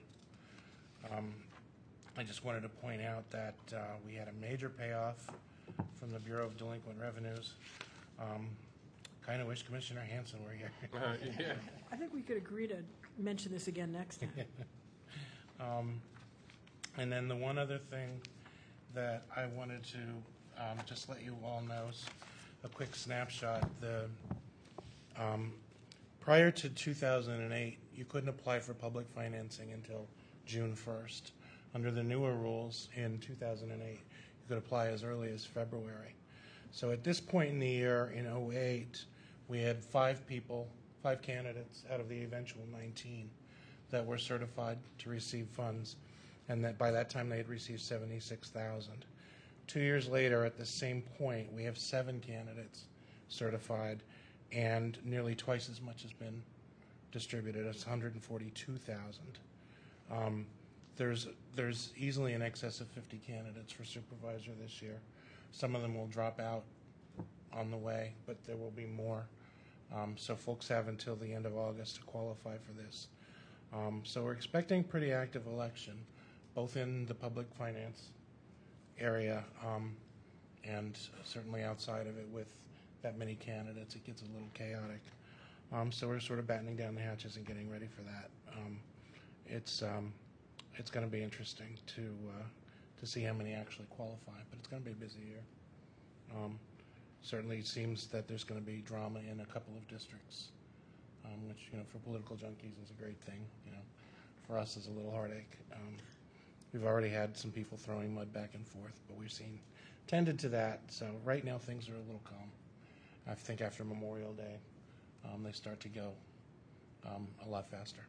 I just wanted to point out that we had a major payoff from the Bureau of Delinquent Revenues. Kind of wish Commissioner Hanson were here. Yeah. I think we could agree to mention this again next time. And then the one other thing that I wanted to just let you all know, a quick snapshot. Prior to 2008, you couldn't apply for public financing until June 1st. Under the newer rules in 2008, you could apply as early as February. So at this point in the year, in 2008, we had 5 candidates out of the eventual 19 that were certified to receive funds, and that by that time they had received $76,000. 2 years later, at the same point, we have 7 candidates certified, and nearly twice as much has been distributed. It's $142,000. There's easily in excess of 50 candidates for supervisor this year. Some of them will drop out on the way, but there will be more. So folks have until the end of August to qualify for this. So we're expecting pretty active election, both in the public finance area and certainly outside of it. With that many candidates, it gets a little chaotic. So we're sort of battening down the hatches and getting ready for that. It's going to be interesting to see how many actually qualify, but it's going to be a busy year. Certainly it seems that there's going to be drama in a couple of districts, which, for political junkies is a great thing. For us is a little heartache. We've already had some people throwing mud back and forth, but we've tended to that. So right now things are a little calm. I think after Memorial Day, they start to go a lot faster.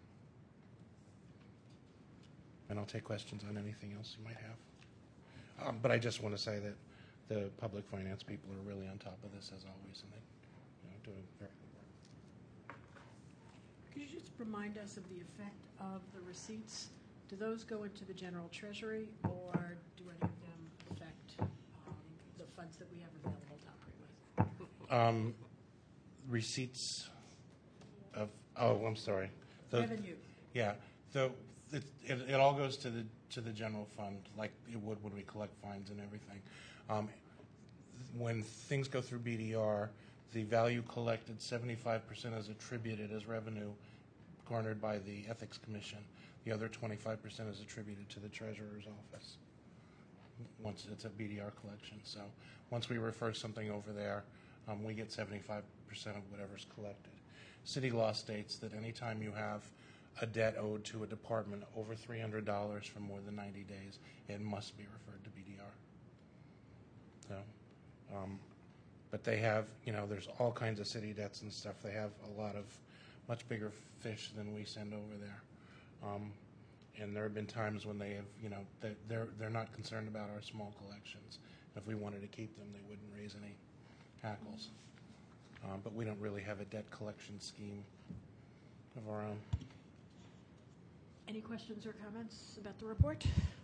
And I'll take questions on anything else you might have. But I just want to say that the public finance people are really on top of this as always, and they doing very good work. Could you just remind us of the effect of the receipts? Do those go into the general treasury, or do any of them affect the funds that we have available to operate with? Receipts of I'm sorry. Revenue. Yeah. It all goes to the general fund, like it would when we collect fines and everything. When things go through BDR, the value collected, 75% is attributed as revenue garnered by the Ethics Commission. The other 25% is attributed to the Treasurer's Office once it's a BDR collection. So once we refer something over there, we get 75% of whatever's collected. City law states that anytime you have a debt owed to a department over $300 for more than 90 days, it must be referred to BDR. So, but they have, there's all kinds of city debts and stuff. They have a lot of much bigger fish than we send over there. And there have been times when they have, they're not concerned about our small collections. If we wanted to keep them, they wouldn't raise any hackles. But we don't really have a debt collection scheme of our own. Any questions or comments about the report?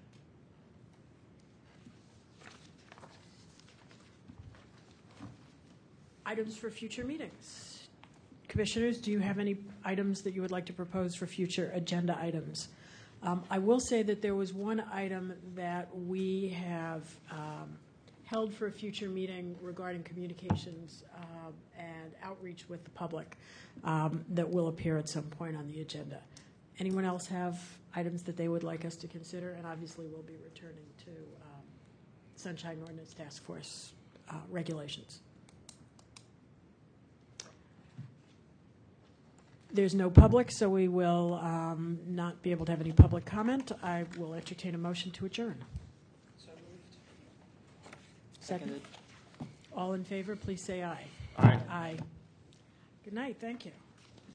Items for future meetings. Commissioners, do you have any items that you would like to propose for future agenda items? I will say that there was one item that we have held for a future meeting regarding communications and outreach with the public that will appear at some point on the agenda. Anyone else have items that they would like us to consider? And obviously we'll be returning to Sunshine Ordinance Task Force regulations. There's no public, so we will not be able to have any public comment. I will entertain a motion to adjourn. So moved. Second. All in favor, please say aye. Aye. Aye. Good night. Thank you.